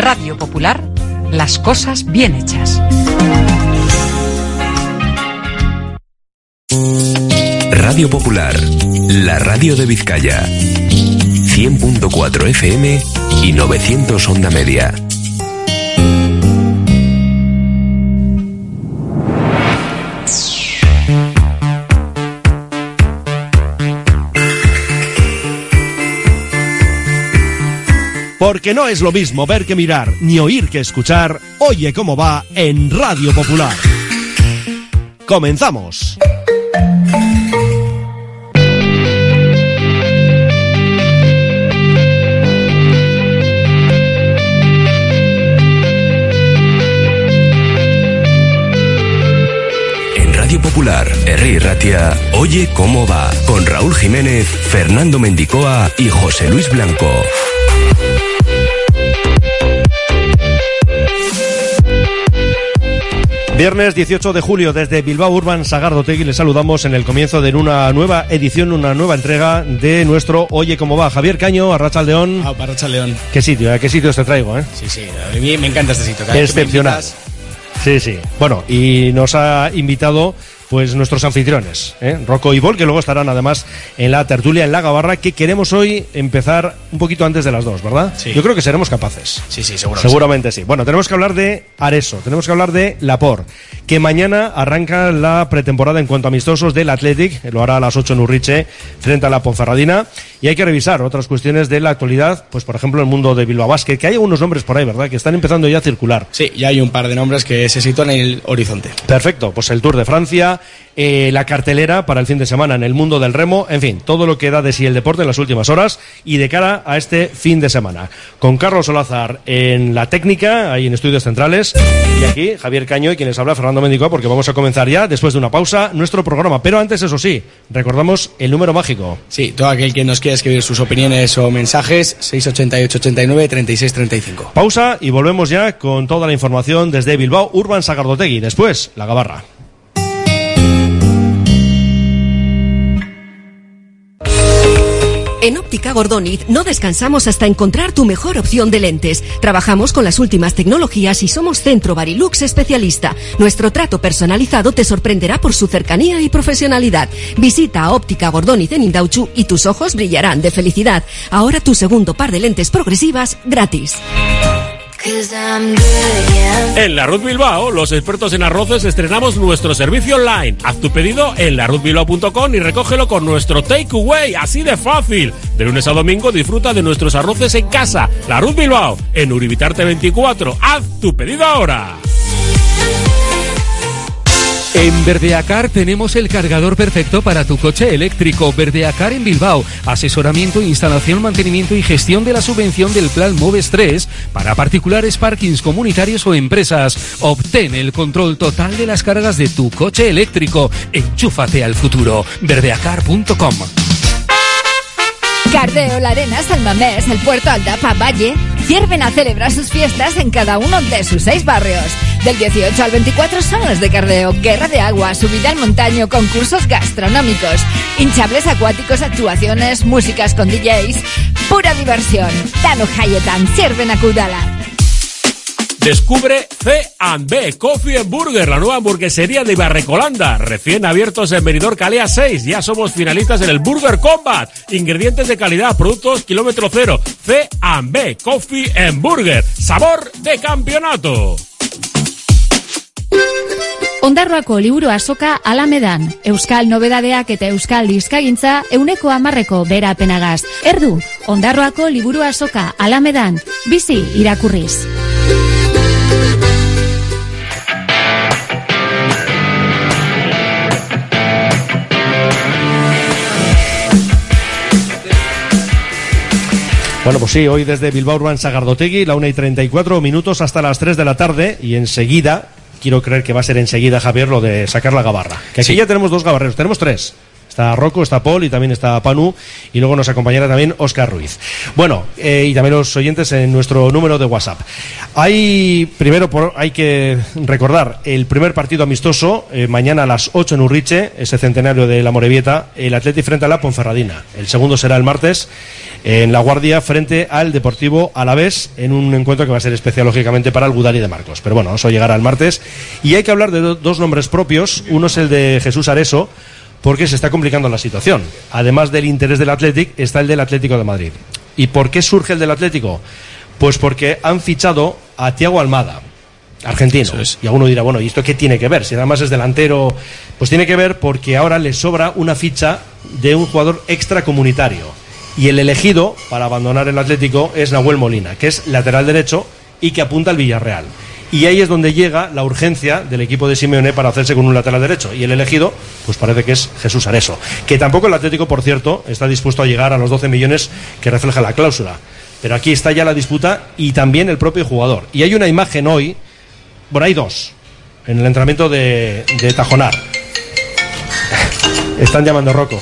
Radio Popular, las cosas bien hechas. Radio Popular, la radio de Vizcaya. 100.4 FM y 900 onda media. Porque no es lo mismo ver que mirar, ni oír que escuchar. Oye cómo va en Radio Popular. ¡Comenzamos! En Radio Popular, Herri Ratia, Oye cómo va, con Raúl Jiménez, Fernando Mendicoa y José Luis Blanco. Viernes 18 de julio, desde Bilbao Urban Sagardotegui les saludamos en el comienzo de una nueva edición, una nueva entrega de nuestro Oye cómo va. Javier Caño, Arratsaldeón. Arratsaldeón. ¿Qué sitios te traigo, eh? Sí, a mí me encanta este sitio. Excepcional. Sí. Bueno, y nos ha invitado pues nuestros anfitriones, Rocco y Bol, que luego estarán además en la tertulia en la Gabarra, que queremos hoy empezar un poquito antes de las 2, ¿verdad? Sí. Yo creo que seremos capaces. Sí, seguramente sí. Bueno, tenemos que hablar de Areso, tenemos que hablar de Lapor, que mañana arranca la pretemporada en cuanto a amistosos del Athletic, lo hará a las 8 en Urriche, frente a la Ponferradina, y hay que revisar otras cuestiones de la actualidad, pues por ejemplo el mundo de Bilbao Basket, que hay algunos nombres por ahí, ¿verdad?, que están empezando ya a circular. Sí, ya hay un par de nombres que se sitúan en el horizonte. Perfecto, pues el Tour de Francia, la cartelera para el fin de semana en el mundo del remo, en fin, todo lo que da de sí el deporte en las últimas horas y de cara a este fin de semana. Con Carlos Olazar en la técnica, ahí en Estudios Centrales, y aquí Javier Caño y quien les habla, Fernando Mendicoa, porque vamos a comenzar ya, después de una pausa, nuestro programa. Pero antes, eso sí, recordamos el número mágico. Sí, todo aquel que nos quiera escribir sus opiniones o mensajes, 688 89 36 35. Pausa y volvemos ya con toda la información desde Bilbao Urban Sagardotegui. Después, la Gabarra. En Óptica Gordoniz no descansamos hasta encontrar tu mejor opción de lentes. Trabajamos con las últimas tecnologías y somos Centro Barilux especialista. Nuestro trato personalizado te sorprenderá por su cercanía y profesionalidad. Visita a Óptica Gordoniz en Indautxu y tus ojos brillarán de felicidad. Ahora tu segundo par de lentes progresivas gratis. En La Ruz Bilbao, los expertos en arroces, estrenamos nuestro servicio online. Haz tu pedido en laruzbilbao.com y recógelo con nuestro takeaway, así de fácil. De lunes a domingo disfruta de nuestros arroces en casa. La Ruz Bilbao, en Uribitarte 24. Haz tu pedido ahora. En Verdeacar tenemos el cargador perfecto para tu coche eléctrico. Verdeacar en Bilbao. Asesoramiento, instalación, mantenimiento y gestión de la subvención del Plan Moves 3 para particulares, parkings comunitarios o empresas. Obtén el control total de las cargas de tu coche eléctrico. Enchúfate al futuro. Verdeacar.com. Cardeo, La Arena, San Mamés, el Puerto Aldapa, Valle sirven a celebrar sus fiestas en cada uno de sus 6 barrios. Del 18 al 24 son los de Cardeo, guerra de agua, subida al montaño, concursos gastronómicos, hinchables acuáticos, actuaciones, músicas con DJs, pura diversión. Tanu Hayetan sirven a Kudala. Descubre C&B Coffee and Burger, la nueva hamburguesería de Ibarrecolanda, recién abiertos en Benidorm Calea 6. Ya somos finalistas en el Burger Combat. Ingredientes de calidad, productos kilómetro cero. C&B Coffee and Burger, sabor de campeonato. Ondarroako liburu azoka Alamedan. Euskal nobedadeak eta euskal dizkagintza 100% berapenagaz. Erdu, Ondarroako liburu azoka Alamedan. Bizi irakurriz. Bueno, pues sí, hoy desde Bilbao Urban Sagardotegui, la 1:34 hasta las 3 de la tarde, y enseguida, quiero creer que va a ser enseguida, Javier, lo de sacar la gabarra. Que aquí sí, ya tenemos 2 gabarreros, tenemos 3. Está Rocco, está Paul y también está Panu, y luego nos acompañará también Óscar Ruiz. Bueno, y también los oyentes en nuestro número de WhatsApp. Hay que recordar el primer partido amistoso, mañana a las 8 en Urriche, ese centenario de la Morevieta, el Atleti frente a la Ponferradina. El segundo será el martes en La Guardia frente al Deportivo Alavés, en un encuentro que va a ser especial lógicamente para el Gudari de Marcos. Pero bueno, eso llegará el martes. Y hay que hablar de dos nombres propios. Uno es el de Jesús Areso, porque se está complicando la situación. Además del interés del Athletic, está el del Atlético de Madrid. ¿Y por qué surge el del Atlético? Pues porque han fichado a Thiago Almada, argentino. Y alguno dirá, bueno, ¿y esto qué tiene que ver? Si además es delantero. Pues tiene que ver porque ahora le sobra una ficha de un jugador extracomunitario. Y el elegido para abandonar el Atlético es Nahuel Molina, que es lateral derecho y que apunta al Villarreal. Y ahí es donde llega la urgencia del equipo de Simeone para hacerse con un lateral derecho. Y el elegido, pues parece que es Jesús Areso. Que tampoco el Atlético, por cierto, está dispuesto a llegar a los 12 millones que refleja la cláusula. Pero aquí está ya la disputa y también el propio jugador. Y hay una imagen hoy, bueno, hay dos, en el entrenamiento de Tajonar. Están llamando a Rocco.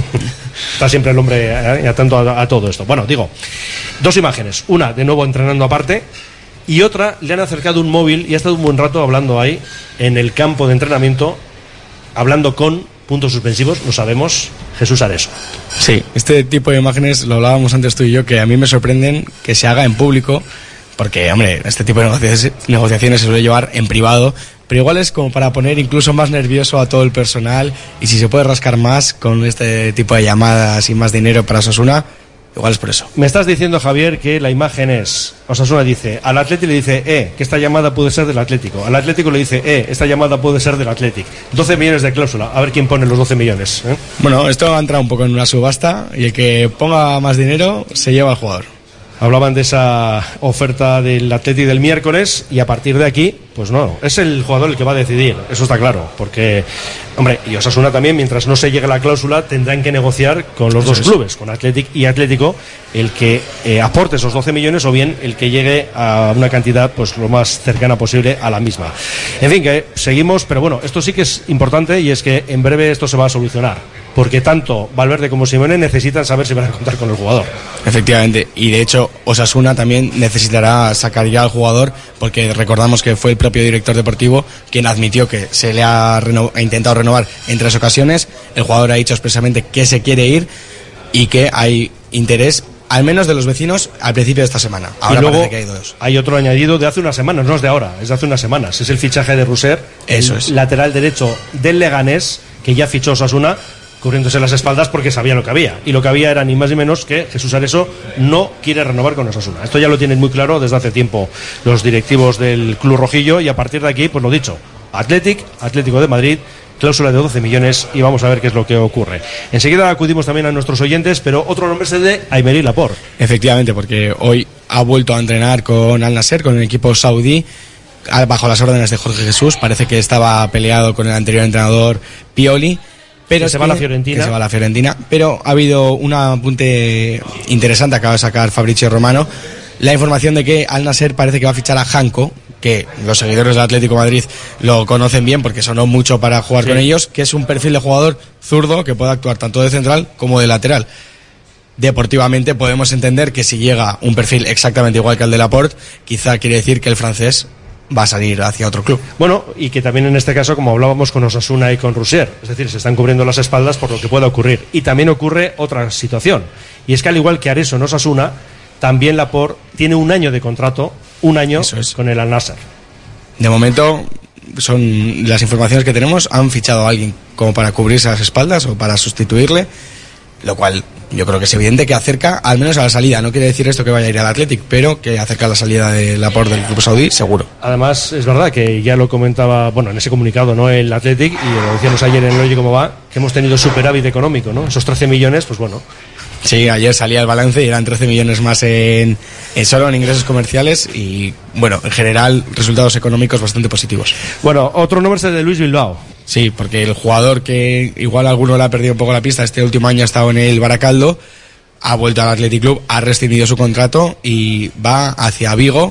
Está siempre el hombre atento a todo esto. Bueno, digo, dos imágenes. Una, de nuevo entrenando aparte, y otra, le han acercado un móvil y ha estado un buen rato hablando ahí, en el campo de entrenamiento, hablando con, puntos suspensivos, lo sabemos, Jesús Areso. Sí, este tipo de imágenes, lo hablábamos antes tú y yo, que a mí me sorprenden que se haga en público, porque, hombre, este tipo de negociaciones se suele llevar en privado, pero igual es como para poner incluso más nervioso a todo el personal, y si se puede rascar más con este tipo de llamadas y más dinero para Osasuna, igual es por eso. Me estás diciendo, Javier, que la imagen es, Osasuna dice, al Atlético le dice, que esta llamada puede ser del Atlético. Al Atlético le dice, esta llamada puede ser del Atlético. 12 millones de cláusula, a ver quién pone los 12 millones. Bueno, esto ha entrado un poco en una subasta, y el que ponga más dinero se lleva al jugador. Hablaban de esa oferta del Atleti del miércoles y a partir de aquí, pues no, es el jugador el que va a decidir, eso está claro, porque, hombre, y Osasuna también, mientras no se llegue la cláusula, tendrán que negociar con los dos clubes, con Athletic y Atlético, el que aporte esos 12 millones o bien el que llegue a una cantidad pues lo más cercana posible a la misma. En fin, que seguimos, pero bueno, esto sí que es importante y es que en breve esto se va a solucionar, porque tanto Valverde como Simeone necesitan saber si van a contar con el jugador. Efectivamente, y de hecho Osasuna también necesitará sacar ya al jugador, porque recordamos que fue el propio director deportivo quien admitió que se le ha intentado renovar en 3 ocasiones. El jugador ha dicho expresamente que se quiere ir y que hay interés, al menos de los vecinos, al principio de esta semana. Ahora y luego parece que hay 2. Hay otro añadido de hace unas semanas, no es de ahora, es de hace unas semanas. Es el fichaje de Rousser, lateral derecho del Leganés, que ya fichó Osasuna, cubriéndose las espaldas porque sabía lo que había. Y lo que había era ni más ni menos que Jesús Areso no quiere renovar con Osasuna. Esto ya lo tienen muy claro desde hace tiempo los directivos del club rojillo, y a partir de aquí, pues lo dicho, Atlético de Madrid, cláusula de 12 millones y vamos a ver qué es lo que ocurre. Enseguida acudimos también a nuestros oyentes, pero otro nombre es el de Aymeric Laporte. Efectivamente, porque hoy ha vuelto a entrenar con Al Nassr, con el equipo saudí, bajo las órdenes de Jorge Jesús. Parece que estaba peleado con el anterior entrenador Pioli, pero se va a la Fiorentina. Pero ha habido un apunte interesante, acaba de sacar Fabrizio Romano, la información de que Al Nassr parece que va a fichar a Janko, que los seguidores del Atlético de Madrid lo conocen bien porque sonó mucho para jugar con ellos, que es un perfil de jugador zurdo que puede actuar tanto de central como de lateral. Deportivamente podemos entender que si llega un perfil exactamente igual que el de Laporte, quizá quiere decir que el francés va a salir hacia otro club. Bueno, y que también en este caso, como hablábamos con Osasuna y con Rousser, es decir, se están cubriendo las espaldas por lo que pueda ocurrir. Y también ocurre otra situación, y es que al igual que Areso en Osasuna, también Laporte tiene un año de contrato, con el Al Nassr. De momento, son las informaciones que tenemos, han fichado a alguien como para cubrirse las espaldas o para sustituirle, lo cual yo creo que es evidente que acerca al menos a la salida. No quiere decir esto que vaya a ir al Athletic, pero que acerca a la salida de Laporte del club saudí, seguro. Además, es verdad que ya lo comentaba, bueno, en ese comunicado, ¿no?, el Athletic, y lo decíamos ayer en el Oye Cómo Va, que hemos tenido superávit económico, ¿no? Esos 13 millones, pues bueno. Sí, ayer salía el balance y eran 13 millones más solo en ingresos comerciales y, bueno, en general, resultados económicos bastante positivos. Bueno, otro nombre es el de Luis Bilbao. Sí, porque el jugador que igual alguno le ha perdido un poco la pista, este último año ha estado en el Baracaldo, ha vuelto al Athletic Club, ha rescindido su contrato y va hacia Vigo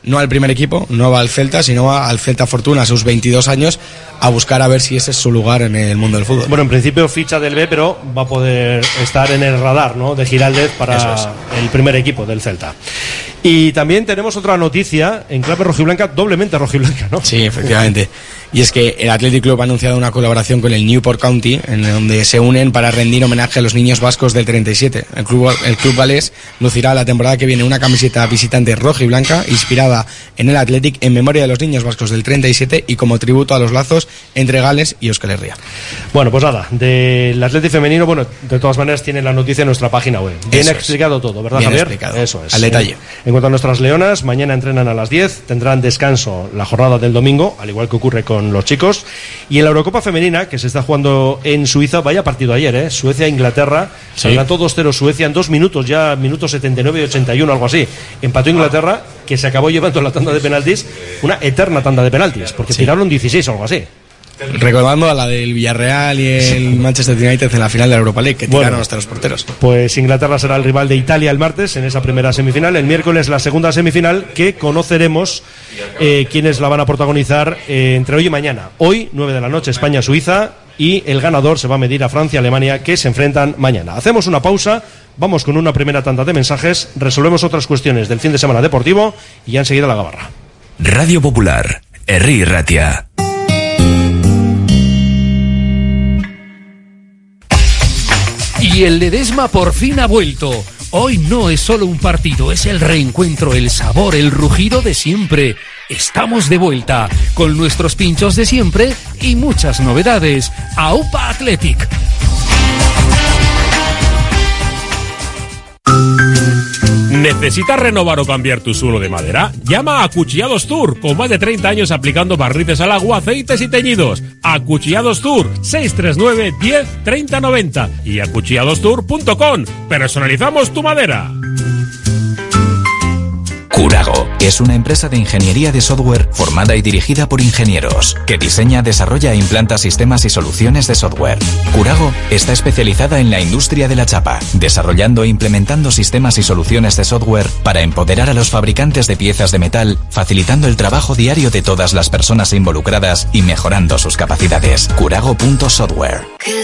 no al primer equipo, no va al Celta, sino va al Celta Fortuna a sus 22 años a buscar a ver si ese es su lugar en el mundo del fútbol. Bueno, en principio ficha del B, pero va a poder estar en el radar, ¿no?, de Giraldez para el primer equipo del Celta. Y también tenemos otra noticia en clave rojiblanca, doblemente rojiblanca, ¿no? Sí, efectivamente. Y es que el Athletic Club ha anunciado una colaboración con el Newport County, en donde se unen para rendir homenaje a los niños vascos del 37. El club valés lucirá la temporada que viene una camiseta visitante roja y blanca inspirada en el Athletic en memoria de los niños vascos del 37 y como tributo a los lazos entre Gales y Euskal Herria. Bueno, pues nada, del Athletic femenino, bueno, de todas maneras tiene la noticia en nuestra página web. Bien explicado todo, ¿verdad, bien Javier? Explicado. Eso es. Al detalle. En cuanto a nuestras leonas, mañana entrenan a las 10, tendrán descanso la jornada del domingo, al igual que ocurre con los chicos. Y en la Eurocopa femenina, que se está jugando en Suiza, vaya partido ayer, Suecia-Inglaterra, se adelantó 2-0 Suecia en 2 minutos, ya minutos 79 y 81, algo así. Empató Inglaterra, que se acabó llevando la tanda de penaltis, una eterna tanda de penaltis, porque tiraron 16 o algo así. Recordando a la del Villarreal y el Manchester United en la final de la Europa League, que tiraron hasta los porteros. Pues Inglaterra será el rival de Italia el martes en esa primera semifinal. El miércoles la segunda semifinal, que conoceremos quiénes la van a protagonizar entre hoy y mañana. Hoy, 9 de la noche, España-Suiza, y el ganador se va a medir a Francia-Alemania, que se enfrentan mañana. Hacemos una pausa, vamos con una primera tanda de mensajes, resolvemos otras cuestiones del fin de semana deportivo y ya enseguida la gabarra. Radio Popular, Herri Ratia. Y el Ledesma por fin ha vuelto. Hoy no es solo un partido, es el reencuentro, el sabor, el rugido de siempre. Estamos de vuelta con nuestros pinchos de siempre y muchas novedades. AUPA Athletic. ¿Necesitas renovar o cambiar tu suelo de madera? Llama a Acuchillados Tour, con más de 30 años aplicando barnices al agua, aceites y teñidos. Acuchillados Tour, 639 10 30 90 y acuchilladostour.com. Personalizamos tu madera. Curago es una empresa de ingeniería de software formada y dirigida por ingenieros, que diseña, desarrolla e implanta sistemas y soluciones de software. Curago está especializada en la industria de la chapa, desarrollando e implementando sistemas y soluciones de software para empoderar a los fabricantes de piezas de metal, facilitando el trabajo diario de todas las personas involucradas y mejorando sus capacidades. Curago.software.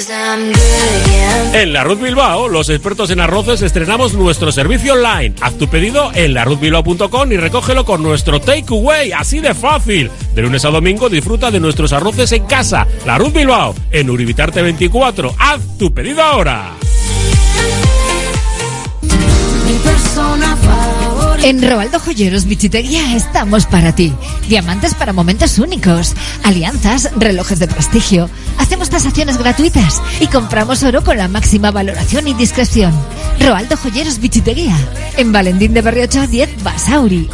En la Ruth Bilbao, los expertos en arroces estrenamos nuestro servicio online. Haz tu pedido en laruzbilbao.com y recógelo con nuestro takeaway, así de fácil. De lunes a domingo disfruta de nuestros arroces en casa. La Ruth Bilbao, en Uribitarte 24. Haz tu pedido ahora. En Roaldo Joyeros Bichitería estamos para ti. Diamantes para momentos únicos, alianzas, relojes de prestigio. Hacemos tasaciones gratuitas y compramos oro con la máxima valoración y discreción. Roaldo Joyeros Bichitería, en Valentín de Berriocho 10 Basauri.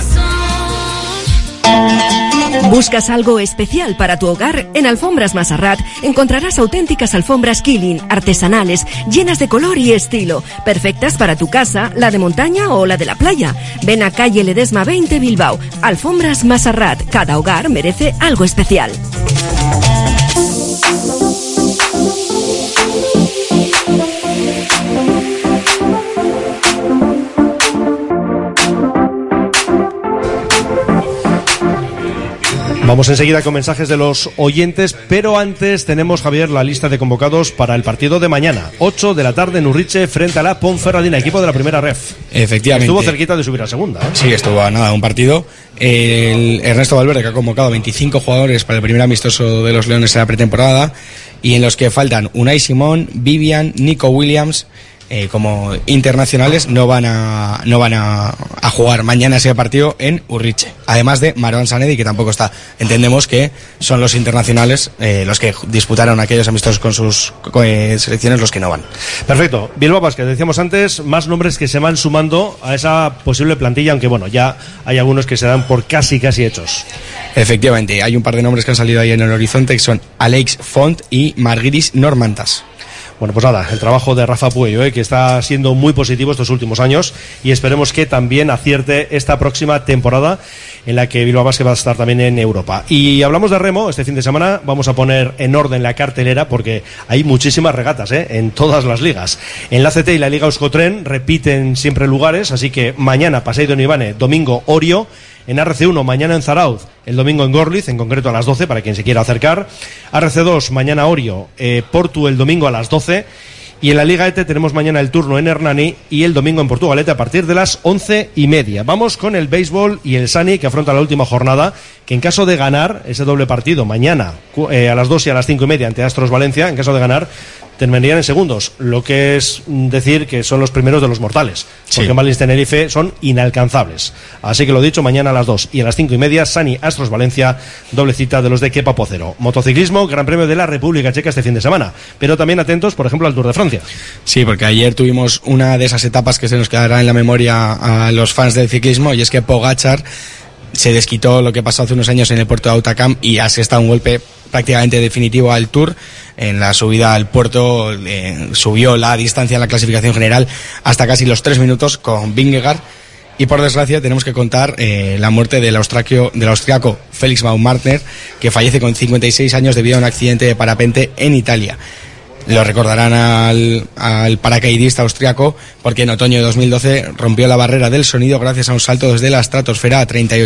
¿Buscas algo especial para tu hogar? En Alfombras Masarrat encontrarás auténticas alfombras Killing, artesanales, llenas de color y estilo, perfectas para tu casa, la de montaña o la de la playa. Ven a calle Ledesma 20 Bilbao. Alfombras Masarrat, cada hogar merece algo especial. Vamos enseguida con mensajes de los oyentes, pero antes tenemos, Javier, la lista de convocados para el partido de mañana, 8 de la tarde en Urriche, frente a la Ponferradina, equipo de la primera ref. Efectivamente. Estuvo cerquita de subir a segunda, ¿eh? Sí, estuvo a nada, un partido. El Ernesto Valverde, que ha convocado 25 jugadores para el primer amistoso de los Leones en la pretemporada, y en los que faltan Unai Simón, Vivian, Nico Williams. Como internacionales no van a jugar mañana ese partido en Urriche, además de Marwan Sanedi, que tampoco está. Entendemos que son los internacionales los que disputaron aquellos amistosos con sus selecciones los que no van. Perfecto. Bilbao Basket, decíamos antes, más nombres que se van sumando a esa posible plantilla, aunque bueno, ya hay algunos que se dan por casi hechos. Efectivamente, hay un par de nombres que han salido ahí en el horizonte, que son Alex Font y Marguiris Normantas. Bueno, pues nada, el trabajo de Rafa Puello, que está siendo muy positivo estos últimos años, y esperemos que también acierte esta próxima temporada en la que Bilbao Basket va a estar también en Europa. Y hablamos de remo, este fin de semana vamos a poner en orden la cartelera porque hay muchísimas regatas en todas las ligas. En la CT y la Liga Euskotren repiten siempre lugares, así que mañana Paseo de Nivane, domingo Orio. En RC1 mañana en Zarauz, el domingo en Gorliz, en concreto a las 12 para quien se quiera acercar. RC2 mañana Orio, Portu el domingo a las 12. Y en la Liga ETE tenemos mañana el turno en Hernani y el domingo en Portugalete a partir de las 11:30. Vamos con el béisbol y el Sani, que afronta la última jornada, que en caso de ganar ese doble partido mañana a las 2 y a las 5:30 ante Astros Valencia, en caso de ganar, terminarían en segundos, lo que es decir que son los primeros de los mortales, porque Marlins Tenerife son inalcanzables. Así que lo dicho, mañana a las 2 y a las 5:30, Sani Astros Valencia, doble cita de los de Kepa Pocero. Motociclismo, Gran Premio de la República Checa este fin de semana, pero también atentos, por ejemplo, al Tour de Francia. Sí, porque ayer tuvimos una de esas etapas que se nos quedará en la memoria a los fans del ciclismo, y es que Pogačar se desquitó lo que pasó hace unos años en el puerto de Hautacam y asesta un golpe prácticamente definitivo al Tour. En la subida al puerto subió la distancia en la clasificación general hasta casi los 3 minutos con Vingegaard, y por desgracia tenemos que contar la muerte del austriaco Felix Baumgartner, que fallece con 56 años debido a un accidente de parapente en Italia. Lo recordarán al paracaidista austriaco porque en otoño de 2012 rompió la barrera del sonido gracias a un salto desde la estratosfera a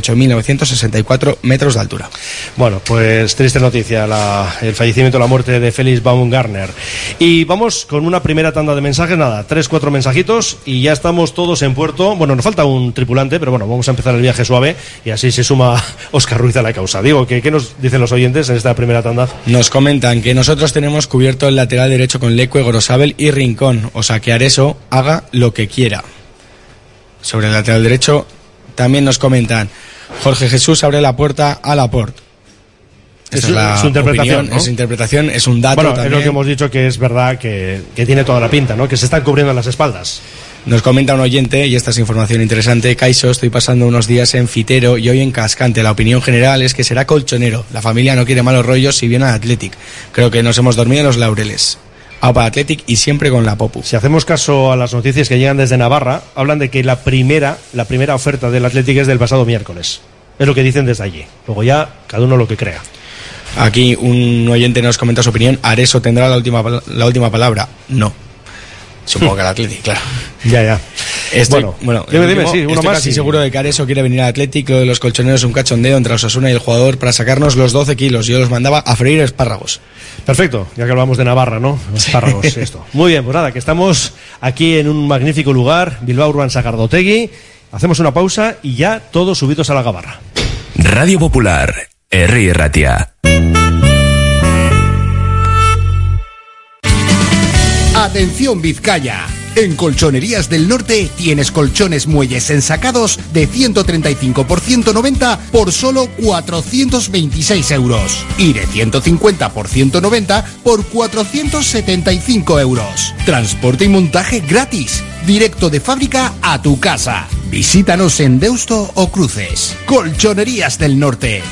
38.964 metros de altura. Bueno, pues triste noticia el fallecimiento, la muerte de Felix Baumgartner. Y vamos con una primera tanda de mensajes, 3-4 mensajitos y ya estamos todos en puerto. Bueno, nos falta un tripulante, pero bueno, vamos a empezar el viaje suave y así se suma Óscar Ruiz a la causa. Digo, ¿qué nos dicen los oyentes en esta primera tanda? Nos comentan que nosotros tenemos cubierto el lateral derecho con Leque, Gorosabel y Rincón, o sea que Areso haga lo que quiera. Sobre el lateral derecho también nos comentan: Jorge Jesús abre la puerta a Laporte. Es su interpretación, opinión, ¿no? Es interpretación, es un dato. Bueno, también. es lo que hemos dicho, que es verdad que tiene toda la pinta, ¿no? Que se están cubriendo las espaldas. Nos comenta un oyente, y esta es información interesante: Caiso, estoy pasando unos días en Fitero y hoy en Cascante. La opinión general es que será colchonero. La familia no quiere malos rollos si viene al Athletic. Creo que nos hemos dormido en los laureles. Para Athletic y siempre con la Popu. Si hacemos caso a las noticias que llegan desde Navarra, hablan de que la primera oferta del Athletic es del pasado miércoles. Es lo que dicen desde allí. Luego ya cada uno lo que crea. Aquí un oyente nos comenta su opinión: Areso tendrá la última palabra. No. Supongo que el Athletic, claro. Ya. Bueno, dime, sí, uno estoy más. Casi seguro de que Areso quiere venir al Athletic. Lo de los colchoneros es un cachondeo entre Osasuna y el jugador para sacarnos los 12 kilos. Yo los mandaba a freír espárragos. Perfecto, ya que hablamos de Navarra, ¿no? Espárragos, esto. Muy bien, pues nada, que estamos aquí en un magnífico lugar, Bilbao Urban Sagardotegui. Hacemos una pausa y ya todos subidos a la gabarra. Radio Popular, Herri Ratia. Atención Vizcaya. En Colchonerías del Norte tienes colchones muelles ensacados de 135 por 190 por solo 426 euros y de 150 por 190 por 475 euros. Transporte y montaje gratis, directo de fábrica a tu casa. Visítanos en Deusto o Cruces. Colchonerías del Norte.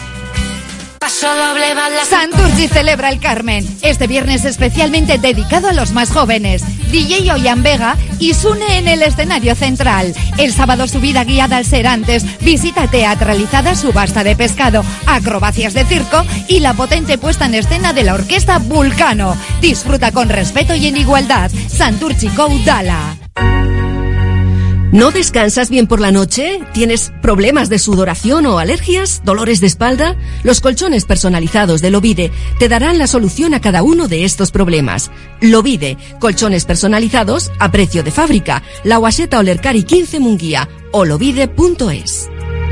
Santurci celebra el Carmen, este viernes especialmente dedicado a los más jóvenes. DJ Oyan Vega y Sune en el escenario central. El sábado subida guiada al Serantes, visita teatralizada, subasta de pescado, acrobacias de circo y la potente puesta en escena de la orquesta Vulcano. Disfruta con respeto y en igualdad. Santurci Dala. ¿No descansas bien por la noche? ¿Tienes problemas de sudoración o alergias? ¿Dolores de espalda? Los colchones personalizados de Lovide te darán la solución a cada uno de estos problemas. Lovide, colchones personalizados a precio de fábrica. La Guaseta Olercari 15 Munguía o lovide.es.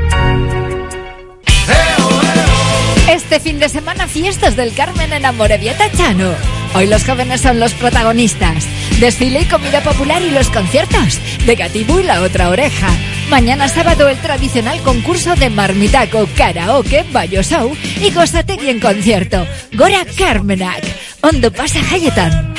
Este fin de semana fiestas del Carmen en Amorebieta Chano. Hoy los jóvenes son los protagonistas. Desfile y comida popular y los conciertos de Gatibú y La Otra Oreja. Mañana sábado el tradicional concurso de marmitaco, karaoke, bayo show y Gozategui en concierto. Gora Carmenak. Ondo pasa Hayetan.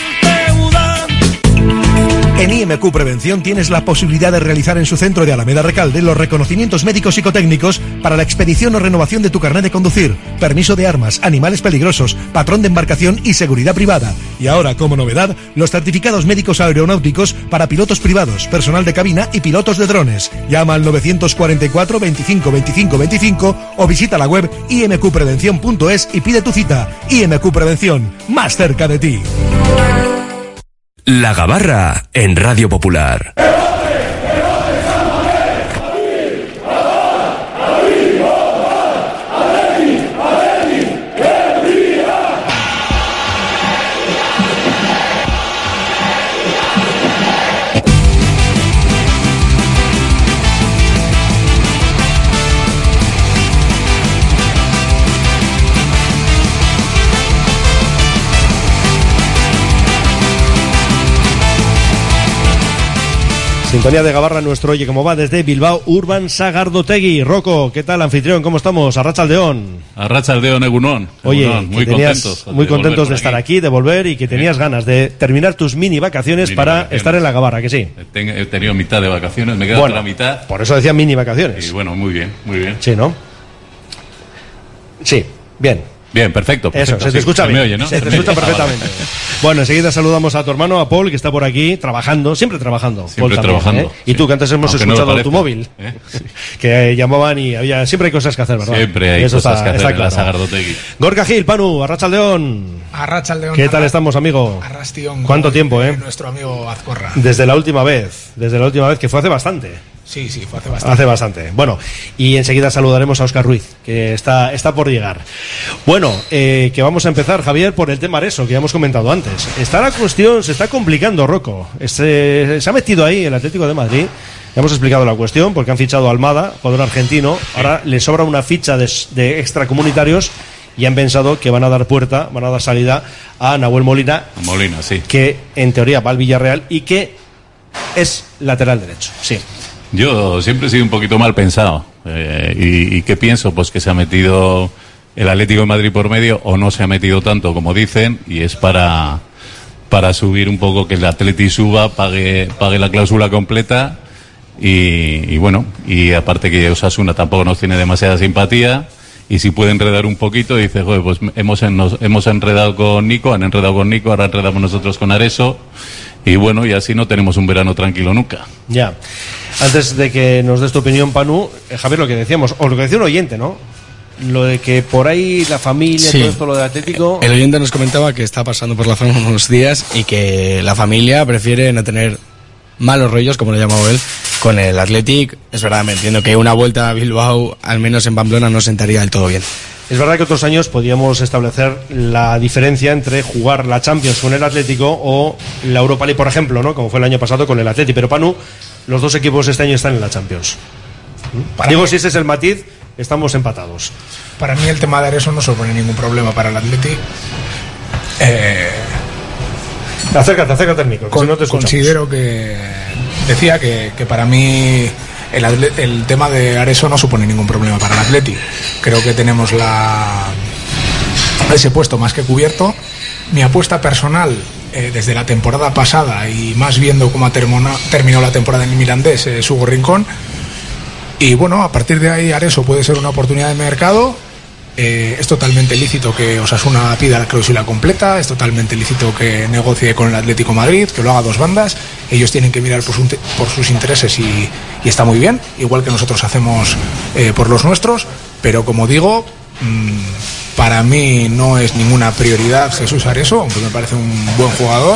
En IMQ Prevención tienes la posibilidad de realizar en su centro de Alameda Recalde los reconocimientos médicos psicotécnicos para la expedición o renovación de tu carnet de conducir, permiso de armas, animales peligrosos, patrón de embarcación y seguridad privada. Y ahora, como novedad, los certificados médicos aeronáuticos para pilotos privados, personal de cabina y pilotos de drones. Llama al 944 25 25 25 o visita la web imqprevención.es y pide tu cita. IMQ Prevención, más cerca de ti. La Gabarra en Radio Popular. Sintonía de Gabarra, nuestro Oye Cómo Va desde Bilbao, Urban Sagardotegui. Rocco, ¿qué tal, anfitrión? ¿Cómo estamos? Arratsaldeón. Arratsaldeón, Egunon. Oye, muy contentos de estar aquí, de volver y que tenías ganas de terminar tus mini vacaciones para estar en la Gabarra, que sí. He tenido mitad de vacaciones, me quedo la mitad. Por eso decía mini vacaciones. Y bueno, muy bien, muy bien. Sí, ¿no? Sí, bien. Bien, perfecto. Eso, se te escucha bien. Se me oye, ¿no? Se te escucha perfectamente. Bueno, enseguida saludamos a tu hermano, a Paul, que está por aquí trabajando, siempre trabajando. Siempre Paul trabajando. También, ¿eh? Y tú, que antes hemos escuchado tu móvil, que llamaban y había siempre hay cosas que hacer, ¿verdad? Siempre hay cosas que hacer en la Sagardotegui. Gorka Gil, Panu, Arratsaldeón. Arratsaldeón. ¿Qué tal estamos, amigo? Arrastión. ¿Cuánto tiempo, Nuestro amigo Azcorra. Desde la última vez, que fue hace bastante. Sí, fue hace bastante. Hace bastante. Bueno, y enseguida saludaremos a Óscar Ruiz, que está por llegar. Bueno, que vamos a empezar, Javier, por el tema Areso, que ya hemos comentado antes. Está la cuestión, se está complicando, Rocco. Se ha metido ahí el Atlético de Madrid. Ya hemos explicado la cuestión, porque han fichado a Almada, jugador argentino. Ahora le sobra una ficha de extracomunitarios y han pensado que van a dar salida a Nahuel Molina. Molina, sí. Que en teoría va al Villarreal y que es lateral derecho, sí. Yo siempre he sido un poquito mal pensado. ¿Y qué pienso? Pues que se ha metido el Atlético de Madrid por medio, o no se ha metido tanto como dicen, y es para subir un poco, que el Atleti suba, pague la cláusula completa, y bueno, y aparte que Osasuna tampoco nos tiene demasiada simpatía, y si puede enredar un poquito, dice, joder, pues hemos enredado con Nico, han enredado con Nico, ahora enredamos nosotros con Areso. Y bueno, y así no tenemos un verano tranquilo nunca. Ya. Antes de que nos des tu opinión, Panu, Javier, lo que decíamos, o lo que decía un oyente, ¿no? Lo de que por ahí la familia, todo esto, lo del Atlético... El oyente nos comentaba que está pasando por la zona unos días y que la familia prefiere no tener malos rollos, como lo ha llamado él, con el Athletic. Es verdad, me entiendo que una vuelta a Bilbao, al menos en Pamplona, no sentaría del todo bien. Es verdad que otros años podíamos establecer la diferencia entre jugar la Champions con el Atlético o la Europa League, por ejemplo, ¿no? Como fue el año pasado con el Atlético. Pero, Panu, los dos equipos este año están en la Champions. Digo, si ese es el matiz, estamos empatados. Para mí el tema de Areso no supone ningún problema para el Atlético. Acércate al micro, que si no te escuchamos. Considero que... Decía que para mí... El tema de Areso no supone ningún problema para el Atleti. Creo que tenemos ese puesto más que cubierto. Mi apuesta personal, desde la temporada pasada y más viendo cómo ha terminado la temporada en el Mirandés, es Hugo Rincón. Y bueno, a partir de ahí Areso puede ser una oportunidad de mercado. Es totalmente lícito que Osasuna pida la cláusula completa, es totalmente lícito que negocie con el Atlético de Madrid, que lo haga a dos bandas. Ellos tienen que mirar por sus intereses y está muy bien, igual que nosotros hacemos por los nuestros, pero como digo, para mí no es ninguna prioridad Jesús Areso, aunque me parece un buen jugador.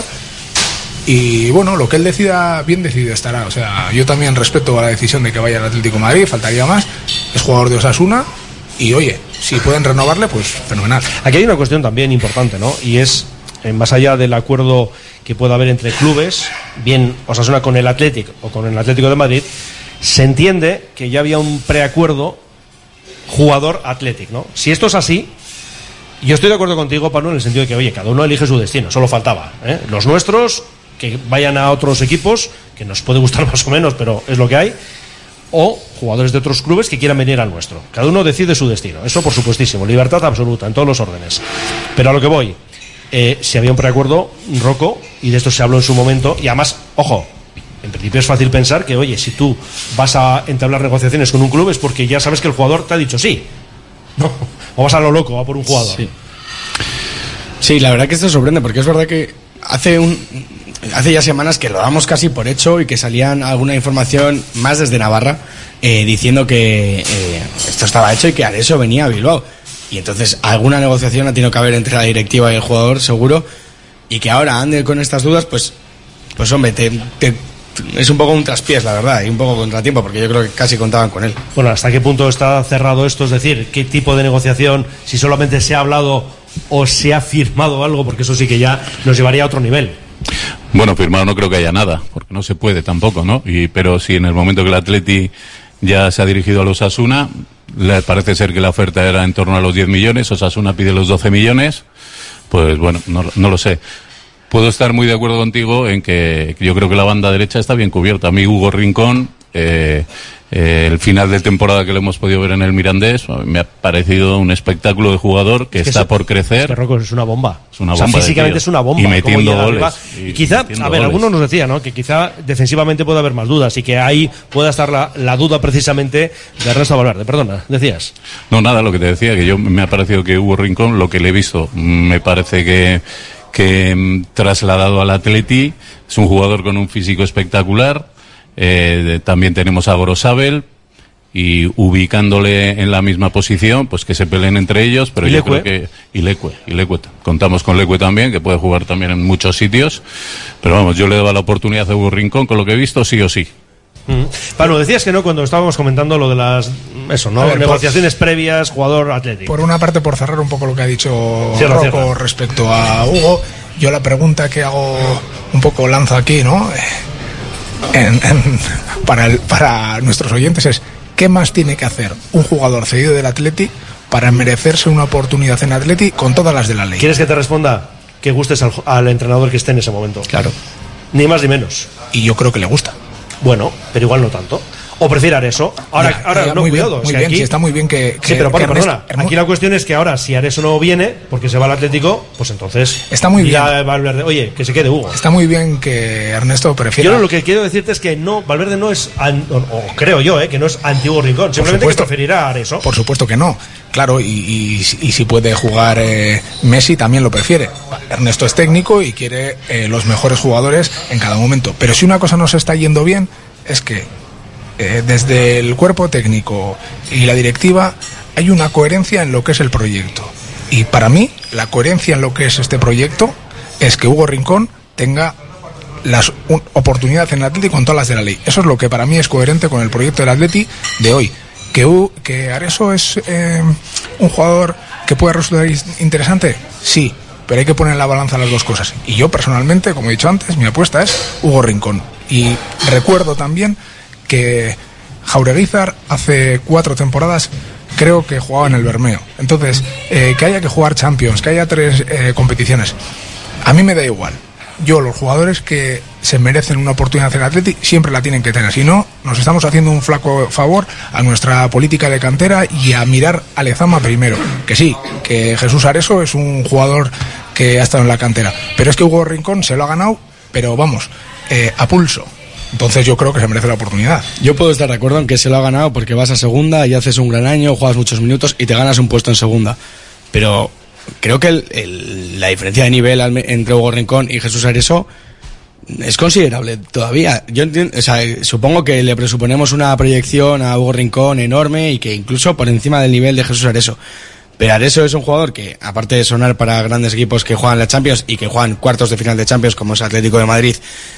Y bueno, lo que él decida, bien decidido estará. O sea, yo también respeto a la decisión de que vaya al Atlético de Madrid, faltaría más. Es jugador de Osasuna. Y oye, si pueden renovarle, pues fenomenal. Aquí hay una cuestión también importante, ¿no? Y es, más allá del acuerdo que pueda haber entre clubes, bien Osasuna con el Athletic o con el Atlético de Madrid, se entiende que ya había un preacuerdo jugador Athletic, ¿no? Si esto es así, yo estoy de acuerdo contigo, Panu, en el sentido de que, oye, cada uno elige su destino, solo faltaba, ¿eh? Los nuestros, que vayan a otros equipos, que nos puede gustar más o menos, pero es lo que hay, o jugadores de otros clubes que quieran venir al nuestro. Cada uno decide su destino. Eso por supuestísimo. Libertad absoluta en todos los órdenes. Pero a lo que voy, si había un preacuerdo, Rocco, y de esto se habló en su momento, y además, ojo, en principio es fácil pensar que, oye, si tú vas a entablar negociaciones con un club es porque ya sabes que el jugador te ha dicho sí. No, o vas a lo loco, a por un jugador. Sí, la verdad que esto sorprende, porque es verdad que hace ya semanas que lo damos casi por hecho y que salían alguna información más desde Navarra diciendo que esto estaba hecho y que Areso venía a Bilbao. Y entonces alguna negociación ha tenido que haber entre la directiva y el jugador, seguro. Y que ahora ande con estas dudas, pues hombre, es un poco un traspiés, la verdad, y un poco contratiempo, porque yo creo que casi contaban con él. Bueno, ¿hasta qué punto está cerrado esto? Es decir, ¿qué tipo de negociación? Si solamente se ha hablado o se ha firmado algo, porque eso sí que ya nos llevaría a otro nivel. Bueno, firmado no creo que haya nada, porque no se puede tampoco, ¿no? Pero si en el momento que el Atleti ya se ha dirigido a los Osasuna, le parece ser que la oferta era en torno a los 10 millones, Osasuna pide los 12 millones, pues bueno, no lo sé. Puedo estar muy de acuerdo contigo en que yo creo que la banda derecha está bien cubierta. A mí Hugo Rincón, el final de temporada que lo hemos podido ver en el Mirandés, me ha parecido un espectáculo de jugador que está por crecer. Rocco es una bomba. Es una bomba. Físicamente es una bomba. Y metiendo goles. Y quizá, algunos nos decían, ¿no?, que quizá defensivamente puede haber más dudas y que ahí pueda estar la duda precisamente de Ernesto Valverde. Perdona, decías. No, nada, lo que te decía, que me ha parecido que Hugo Rincón, lo que le he visto, me parece que trasladado al Atleti, es un jugador con un físico espectacular. También tenemos a Gorosabel, y ubicándole en la misma posición, pues que se peleen entre ellos, pero yo creo que y Leque, contamos con Leque también, que puede jugar también en muchos sitios, pero vamos, yo le daba la oportunidad a Hugo Rincón, con lo que he visto, sí o sí. Pablo, decías que no cuando estábamos comentando lo de las negociaciones previas, jugador Atlético. Por una parte, por cerrar un poco lo que ha dicho Rocco respecto a Hugo, yo la pregunta que hago un poco lanzo aquí, ¿no? Para nuestros oyentes es: ¿qué más tiene que hacer un jugador cedido del Atleti para merecerse una oportunidad en Atleti con todas las de la ley? ¿Quieres que te responda? Que gustes al entrenador que esté en ese momento. Claro. Ni más ni menos. Y yo creo que le gusta. Bueno, pero igual no tanto. O prefiera eso. Ahora no, muy cuidado. Bien, muy bien, aquí, sí, está muy bien que sí, pero Pablo, perdona. Aquí la cuestión es que ahora, si Areso no viene, porque se va al Atlético, pues entonces está muy bien. Valverde, oye, que se quede Hugo. Está muy bien que Ernesto prefiera. Yo lo que quiero decirte es que no, Valverde no es, o creo yo, que no es anti-Hugo Rincón. Simplemente que preferirá a Areso. Por supuesto que no. Claro, y si puede jugar Messi, también lo prefiere. Ernesto es técnico y quiere los mejores jugadores en cada momento. Pero si una cosa no se está yendo bien, es que desde el cuerpo técnico y la directiva hay una coherencia en lo que es el proyecto. Y para mí, la coherencia en lo que es este proyecto es que Hugo Rincón tenga las oportunidades en el Atleti con todas las de la ley. Eso es lo que para mí es coherente con el proyecto del Atleti de hoy. Que Areso es un jugador que puede resultar interesante, sí, pero hay que poner en la balanza las dos cosas. Y yo personalmente, como he dicho antes, mi apuesta es Hugo Rincón. Y recuerdo también que Jaureguizar hace 4 temporadas creo que jugaba en el Bermeo. Entonces, que haya que jugar Champions, que haya 3 competiciones, a mí me da igual. Yo, los jugadores que se merecen una oportunidad en el Atleti siempre la tienen que tener. Si no, nos estamos haciendo un flaco favor a nuestra política de cantera y a mirar a Lezama primero. Que sí, que Jesús Areso es un jugador que ha estado en la cantera, pero es que Hugo Rincón se lo ha ganado, pero vamos, a pulso. Entonces yo creo que se merece la oportunidad. Yo puedo estar de acuerdo en que se lo ha ganado porque vas a segunda y haces un gran año, juegas muchos minutos y te ganas un puesto en segunda. Pero creo que la diferencia de nivel entre Hugo Rincón y Jesús Areso es considerable todavía. Yo entiendo, supongo que le presuponemos una proyección a Hugo Rincón enorme y que incluso por encima del nivel de Jesús Areso. Pero Areso es un jugador que, aparte de sonar para grandes equipos que juegan la Champions y que juegan cuartos de final de Champions, como es Atlético de Madrid,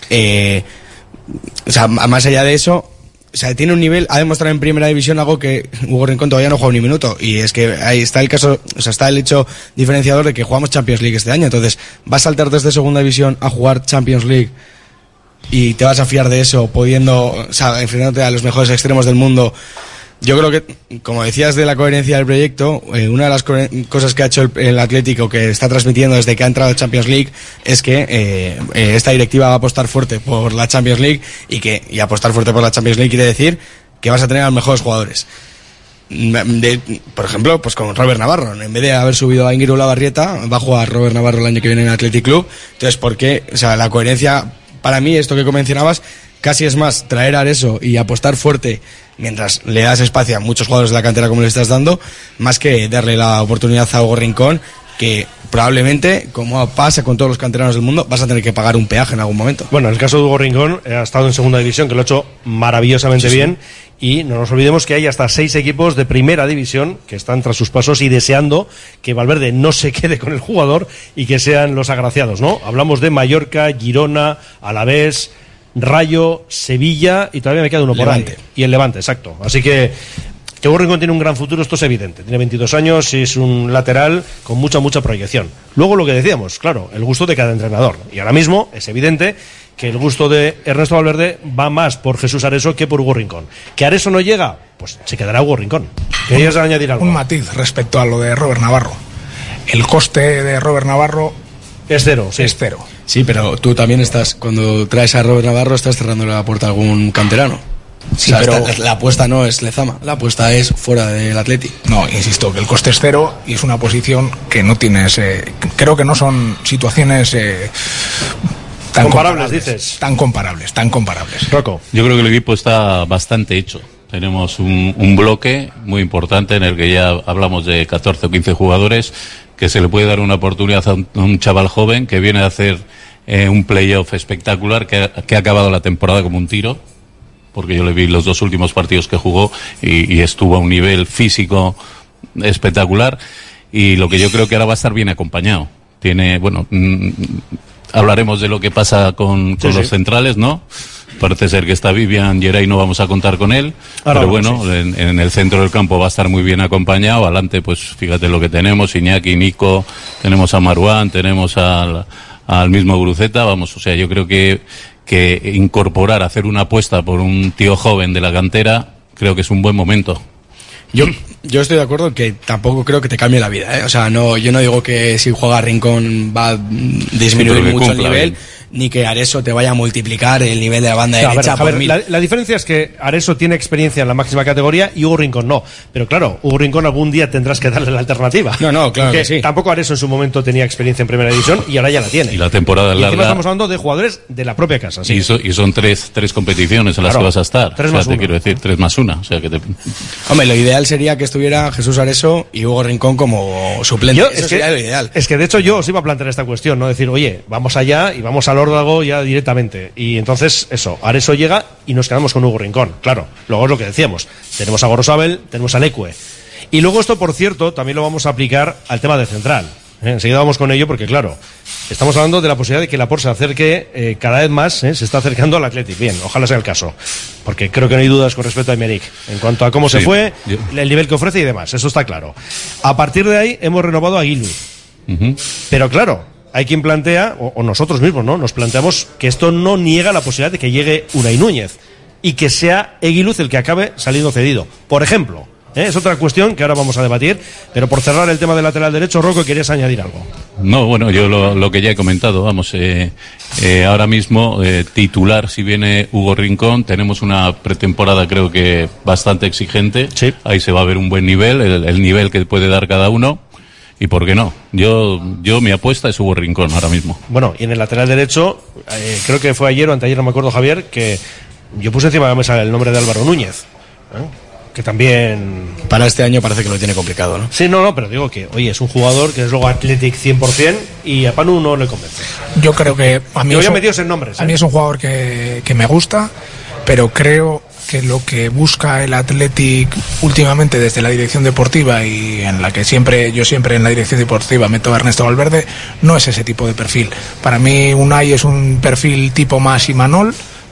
más allá de eso, tiene un nivel, ha demostrado en primera división algo que Hugo Rincón todavía no juega ni minuto, y es que ahí está el caso, está el hecho diferenciador de que jugamos Champions League este año. Entonces vas a saltar desde segunda división a jugar Champions League y te vas a fiar de eso, enfrentándote a los mejores extremos del mundo. Yo creo que, como decías de la coherencia del proyecto, una de las cosas que ha hecho el Atlético, que está transmitiendo desde que ha entrado a Champions League, es que esta directiva va a apostar fuerte por la Champions League, y apostar fuerte por la Champions League quiere decir que vas a tener a los mejores jugadores. Por ejemplo, pues con Robert Navarro, en vez de haber subido a Íñigo Olavarrieta, va a jugar Robert Navarro el año que viene en el Athletic Club. Entonces, porque la coherencia, para mí, esto que mencionabas, casi es más traer a Areso y apostar fuerte mientras le das espacio a muchos jugadores de la cantera como le estás dando, más que darle la oportunidad a Hugo Rincón, que probablemente, como pasa con todos los canteranos del mundo, vas a tener que pagar un peaje en algún momento. Bueno, en el caso de Hugo Rincón, ha estado en segunda división, que lo ha hecho maravillosamente bien, y no nos olvidemos que hay hasta 6 equipos de primera división que están tras sus pasos y deseando que Valverde no se quede con el jugador y que sean los agraciados, ¿no? Hablamos de Mallorca, Girona, Alavés, Rayo, Sevilla, y todavía me queda uno por ahí. Y el Levante, exacto. Así que Hugo Rincón tiene un gran futuro, esto es evidente. Tiene 22 años y es un lateral con mucha proyección. Luego lo que decíamos, claro, el gusto de cada entrenador. Y ahora mismo es evidente que el gusto de Ernesto Valverde va más por Jesús Areso que por Hugo Rincón. ¿Que Areso no llega? Pues se quedará Hugo Rincón. ¿Querías añadir algo? Un matiz respecto a lo de Robert Navarro. El coste de Robert Navarro es cero, sí. Es cero. Sí, pero tú también cuando traes a Robert Navarro, estás cerrando la puerta a algún canterano. Sí, o sea, pero la apuesta no es Lezama, la apuesta es fuera del Atleti. No, insisto, que el coste es cero y es una posición que no tienes... creo que no son situaciones... tan comparables, dices. Tan comparables. Rocco. Yo creo que el equipo está bastante hecho. Tenemos un bloque muy importante en el que ya hablamos de 14 o 15 jugadores, que se le puede dar una oportunidad a un chaval joven que viene a hacer un playoff espectacular, que ha acabado la temporada como un tiro, porque yo le vi los 2 últimos partidos que jugó y estuvo a un nivel físico espectacular, y lo que yo creo que ahora va a estar bien acompañado. Tiene, bueno, hablaremos de lo que pasa con los centrales, ¿no? Parece ser que está Vivian Geray, no vamos a contar con él, ahora pero bueno, sí. en el centro del campo va a estar muy bien acompañado. Adelante, pues fíjate lo que tenemos: Iñaki, Nico, tenemos a Marouane, tenemos al mismo Guruceta. Vamos, o sea, yo creo que incorporar, hacer una apuesta por un tío joven de la cantera, creo que es un buen momento. Yo estoy de acuerdo en que tampoco creo que te cambie la vida, ¿eh? O sea, yo no digo que si juega Rincón va a disminuir mucho el nivel, ni que Areso te vaya a multiplicar el nivel de la banda derecha por 1000. La diferencia es que Areso tiene experiencia en la máxima categoría y Hugo Rincón no. Pero claro, Hugo Rincón algún día tendrás que darle la alternativa. No, claro que sí. Tampoco Areso en su momento tenía experiencia en primera división y ahora ya la tiene. Y la temporada es larga. Encima estamos hablando de jugadores de la propia casa. ¿Sí? Y son tres competiciones en las que vas a estar. 3 más 1. Quiero decir, 3 más 1. O sea, que Hombre, lo ideal sería que estuviera Jesús Areso y Hugo Rincón como suplente. Eso sería lo ideal. Es que de hecho yo os iba a plantear esta cuestión, ¿no? Decir, oye, vamos allá y vamos al órdago ya directamente. Y entonces, eso, Areso llega y nos quedamos con Hugo Rincón. Claro, luego es lo que decíamos. Tenemos a Gorosabel, tenemos a Leque. Y luego esto, por cierto, también lo vamos a aplicar al tema de central. Enseguida vamos con ello porque, claro, estamos hablando de la posibilidad de que Laporte se acerque cada vez más, se está acercando al Athletic. Bien, ojalá sea el caso, porque creo que no hay dudas con respecto a Aymeric en cuanto a cómo se fue, el nivel que ofrece y demás, eso está claro. A partir de ahí hemos renovado a Aguilu. Pero claro, hay quien plantea, o nosotros mismos, ¿no? Nos planteamos que esto no niega la posibilidad de que llegue Unai Núñez y que sea Eguiluz el que acabe saliendo cedido, por ejemplo. Es otra cuestión que ahora vamos a debatir, pero por cerrar el tema del lateral derecho, Rocco, ¿querías añadir algo? No, bueno, yo lo que ya he comentado, vamos, ahora mismo titular, si viene Hugo Rincón, tenemos una pretemporada creo que bastante exigente, sí. Ahí se va a ver un buen nivel, el nivel que puede dar cada uno, y por qué no, yo mi apuesta es Hugo Rincón ahora mismo. Bueno, y en el lateral derecho, creo que fue ayer o anteayer, no me acuerdo, Javier, que yo puse encima de la mesa el nombre de Álvaro Núñez, que también... Para este año parece que lo tiene complicado, ¿no? Sí, no, pero digo que, oye, es un jugador que es luego Athletic 100% y a Panu no le convence. Yo creo que... A mí ya metidos en nombres. A mí es un jugador que me gusta, pero creo que lo que busca el Athletic últimamente desde la dirección deportiva y en la que yo siempre en la dirección deportiva meto a Ernesto Valverde, no es ese tipo de perfil. Para mí Unai es un perfil tipo más Imanol,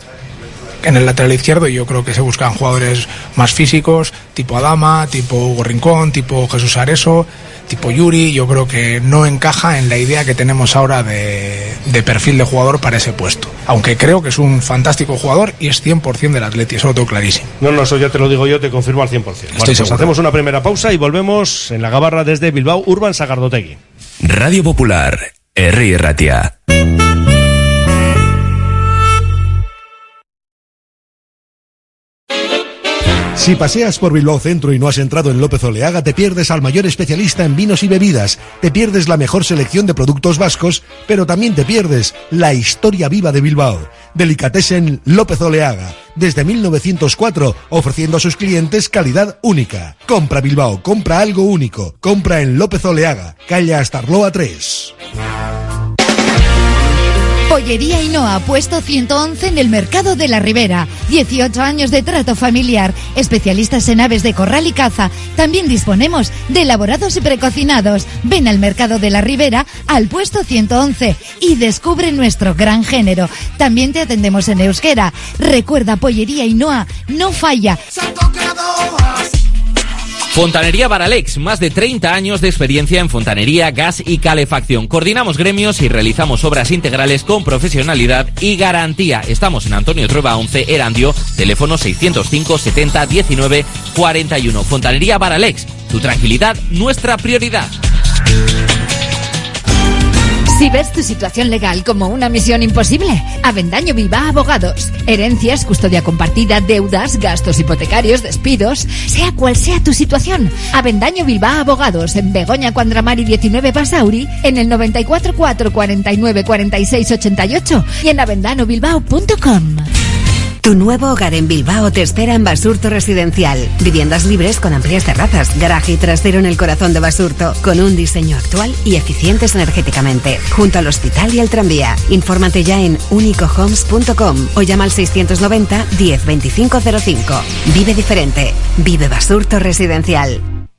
en el lateral izquierdo, y yo creo que se buscan jugadores más físicos, tipo Adama, tipo Hugo Rincón, tipo Jesús Areso, tipo Yuri. Yo creo que no encaja en la idea que tenemos ahora de perfil de jugador para ese puesto. Aunque creo que es un fantástico jugador y es 100% del Atleti, eso lo tengo clarísimo. No, eso ya te lo digo yo, te confirmo al 100%. Bueno, pues hacemos una primera pausa y volvemos en la Gabarra desde Bilbao, Urban Sagardotegui. Radio Popular, Herri Ratia. Si paseas por Bilbao Centro y no has entrado en López Oleaga, te pierdes al mayor especialista en vinos y bebidas, te pierdes la mejor selección de productos vascos, pero también te pierdes la historia viva de Bilbao. Delicatessen López Oleaga, desde 1904, ofreciendo a sus clientes calidad única. Compra Bilbao, compra algo único, compra en López Oleaga, calle Astarloa 3. Pollería Ainhoa, puesto 111 en el Mercado de la Ribera. 18 años de trato familiar. Especialistas en aves de corral y caza. También disponemos de elaborados y precocinados. Ven al Mercado de la Ribera, al puesto 111 y descubre nuestro gran género. También te atendemos en euskera. Recuerda, Pollería Ainhoa no falla. Fontanería Baralex, más de 30 años de experiencia en fontanería, gas y calefacción. Coordinamos gremios y realizamos obras integrales con profesionalidad y garantía. Estamos en Antonio Trueba 11, Erandio, teléfono 605 70 19 41. Fontanería Baralex, tu tranquilidad, nuestra prioridad. Si ves tu situación legal como una misión imposible, Avendaño Bilbao Abogados. Herencias, custodia compartida, deudas, gastos hipotecarios, despidos, sea cual sea tu situación. Avendaño Bilbao Abogados, en Begoña Cuandramari 19 Basauri, en el 94 4 49 46 88 y en avendanobilbao.com. Tu nuevo hogar en Bilbao te espera en Basurto Residencial. Viviendas libres con amplias terrazas, garaje y trasero en el corazón de Basurto, con un diseño actual y eficientes energéticamente, junto al hospital y al tranvía. Infórmate ya en unicohomes.com o llama al 690 10 25 05. Vive diferente. Vive Basurto Residencial.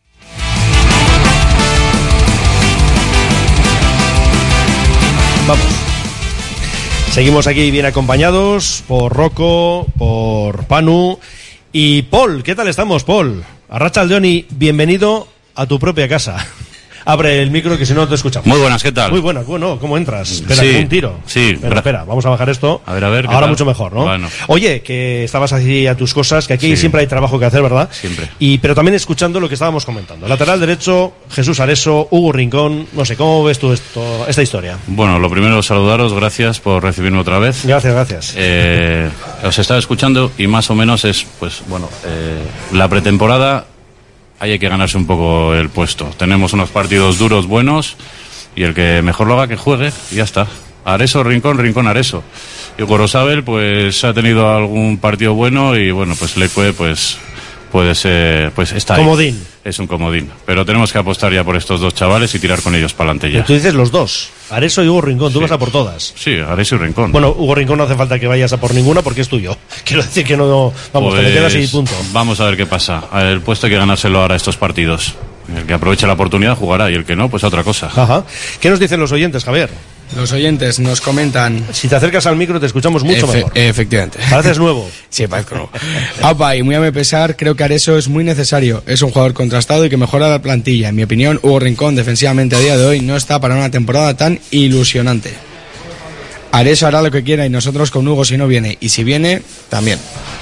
Vamos. Seguimos aquí bien acompañados por Rocco, por Panu y Paul. ¿Qué tal estamos, Paul? Arratsaldeon y bienvenido a tu propia casa. Abre el micro que si no te escuchamos. Muy buenas, ¿qué tal? Muy buenas, bueno, ¿cómo entras? Espera, sí, un tiro. Sí. Espera, vamos a bajar esto. A ver. Ahora mucho mejor, ¿no? Bueno. Oye, que estabas así a tus cosas, que aquí Sí. siempre hay trabajo que hacer, ¿verdad? Siempre. Pero también escuchando lo que estábamos comentando. Lateral derecho, Jesús Areso, Hugo Rincón. No sé, ¿cómo ves tú esta historia? Bueno, lo primero, saludaros, gracias por recibirme otra vez. Gracias. Os estaba escuchando y más o menos es, pues, bueno, la pretemporada hay que ganarse un poco el puesto. Tenemos unos partidos duros, buenos, y el que mejor lo haga que juegue, y ya está. Areso, Rincón, Areso. Y Gorosabel, pues, ha tenido algún partido bueno y, bueno, pues Leque, pues, puede ser, pues, está ahí. Comodín. Es un comodín. Pero tenemos que apostar ya por estos dos chavales y tirar con ellos para adelante ya. Tú dices los dos, Areso y Hugo Rincón, tú vas a por todas. Sí, Areso y Rincón. Bueno, Hugo Rincón no hace falta que vayas a por ninguna porque es tuyo. Quiero decir que no, vamos, Pues, te le quedas y punto. Vamos a ver qué pasa. El puesto hay que ganárselo ahora estos partidos. El que aproveche la oportunidad jugará y el que no, pues a otra cosa. Ajá. ¿Qué nos dicen los oyentes, Javier? Los oyentes nos comentan... Si te acercas al micro te escuchamos mucho mejor. Efectivamente. Pareces nuevo. Sí, parezco nuevo. Apa, y muy a mi pesar, creo que Areso es muy necesario. Es un jugador contrastado y que mejora la plantilla. En mi opinión, Hugo Rincón, defensivamente a día de hoy, no está para una temporada tan ilusionante. Areso hará lo que quiera y nosotros con Hugo si no viene. Y si viene, también.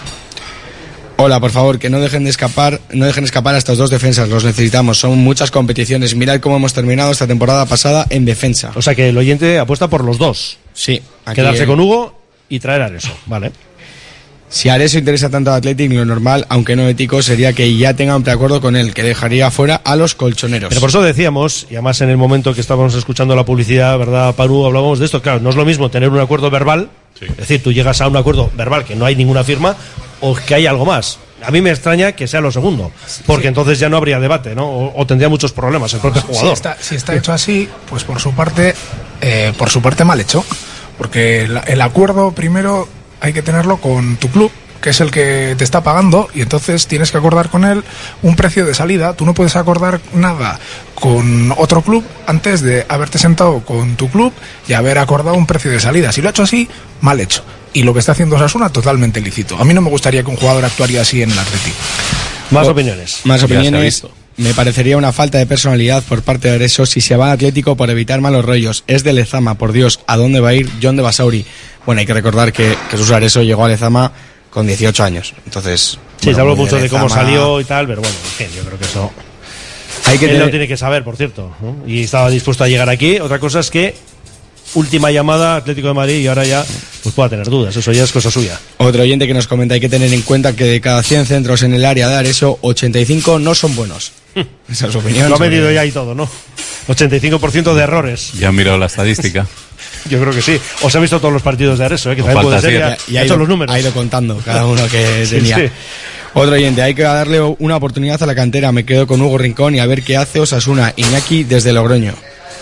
Hola, por favor, que no dejen escapar a estos dos defensas, los necesitamos, son muchas competiciones. Mirad cómo hemos terminado esta temporada pasada en defensa. O sea que el oyente apuesta por los dos. Sí. Quedarse con Hugo y traer a Areso, vale. Si Areso interesa tanto a Athletic, lo normal, aunque no ético, sería que ya tenga un preacuerdo con él, que dejaría fuera a los colchoneros. Pero por eso decíamos, y además en el momento que estábamos escuchando la publicidad, ¿verdad, Panu? Hablábamos de esto. Claro, no es lo mismo tener un acuerdo verbal, es decir, tú llegas a un acuerdo verbal que no hay ninguna firma, o que hay algo más. A mí me extraña que sea lo segundo, porque entonces ya no habría debate, ¿no? O tendría muchos problemas el propio jugador. Si está hecho así, pues por su parte mal hecho, porque el acuerdo primero hay que tenerlo con tu club, que es el que te está pagando, y entonces tienes que acordar con él un precio de salida. Tú no puedes acordar nada con otro club antes de haberte sentado con tu club y haber acordado un precio de salida. Si lo ha hecho así, mal hecho. Y lo que está haciendo Osasuna, totalmente lícito. A mí no me gustaría que un jugador actuaría así en el Athletic. Más opiniones. Más opiniones. Me parecería una falta de personalidad por parte de Areso si se va al Atlético por evitar malos rollos. Es de Lezama, por Dios. ¿A dónde va a ir John de Basauri? Bueno, hay que recordar que Jesús Areso llegó a Lezama con 18 años. Entonces... Sí, bueno, se habló mucho de cómo Lezama... salió y tal, pero bueno, en fin, yo creo que eso... Él lo tiene que saber, por cierto, ¿no? Y estaba dispuesto a llegar aquí. Otra cosa es que última llamada, Atlético de Madrid, y ahora ya pues pueda tener dudas. Eso ya es cosa suya. Otro oyente que nos comenta, hay que tener en cuenta que de cada 100 centros en el área de Areso, 85 no son buenos. Esa es su opinión. Lo ha medido ya y todo, ¿no? 85% de errores. Ya han mirado la estadística. Yo creo que sí. Os he visto todos los partidos de Areso, que también puede ser. Y ha hecho los números. Ha ido contando cada uno que Sí, tenía. sí. Otro oyente, hay que darle una oportunidad a la cantera. Me quedo con Hugo Rincón y a ver qué hace Osasuna. Iñaki desde Logroño.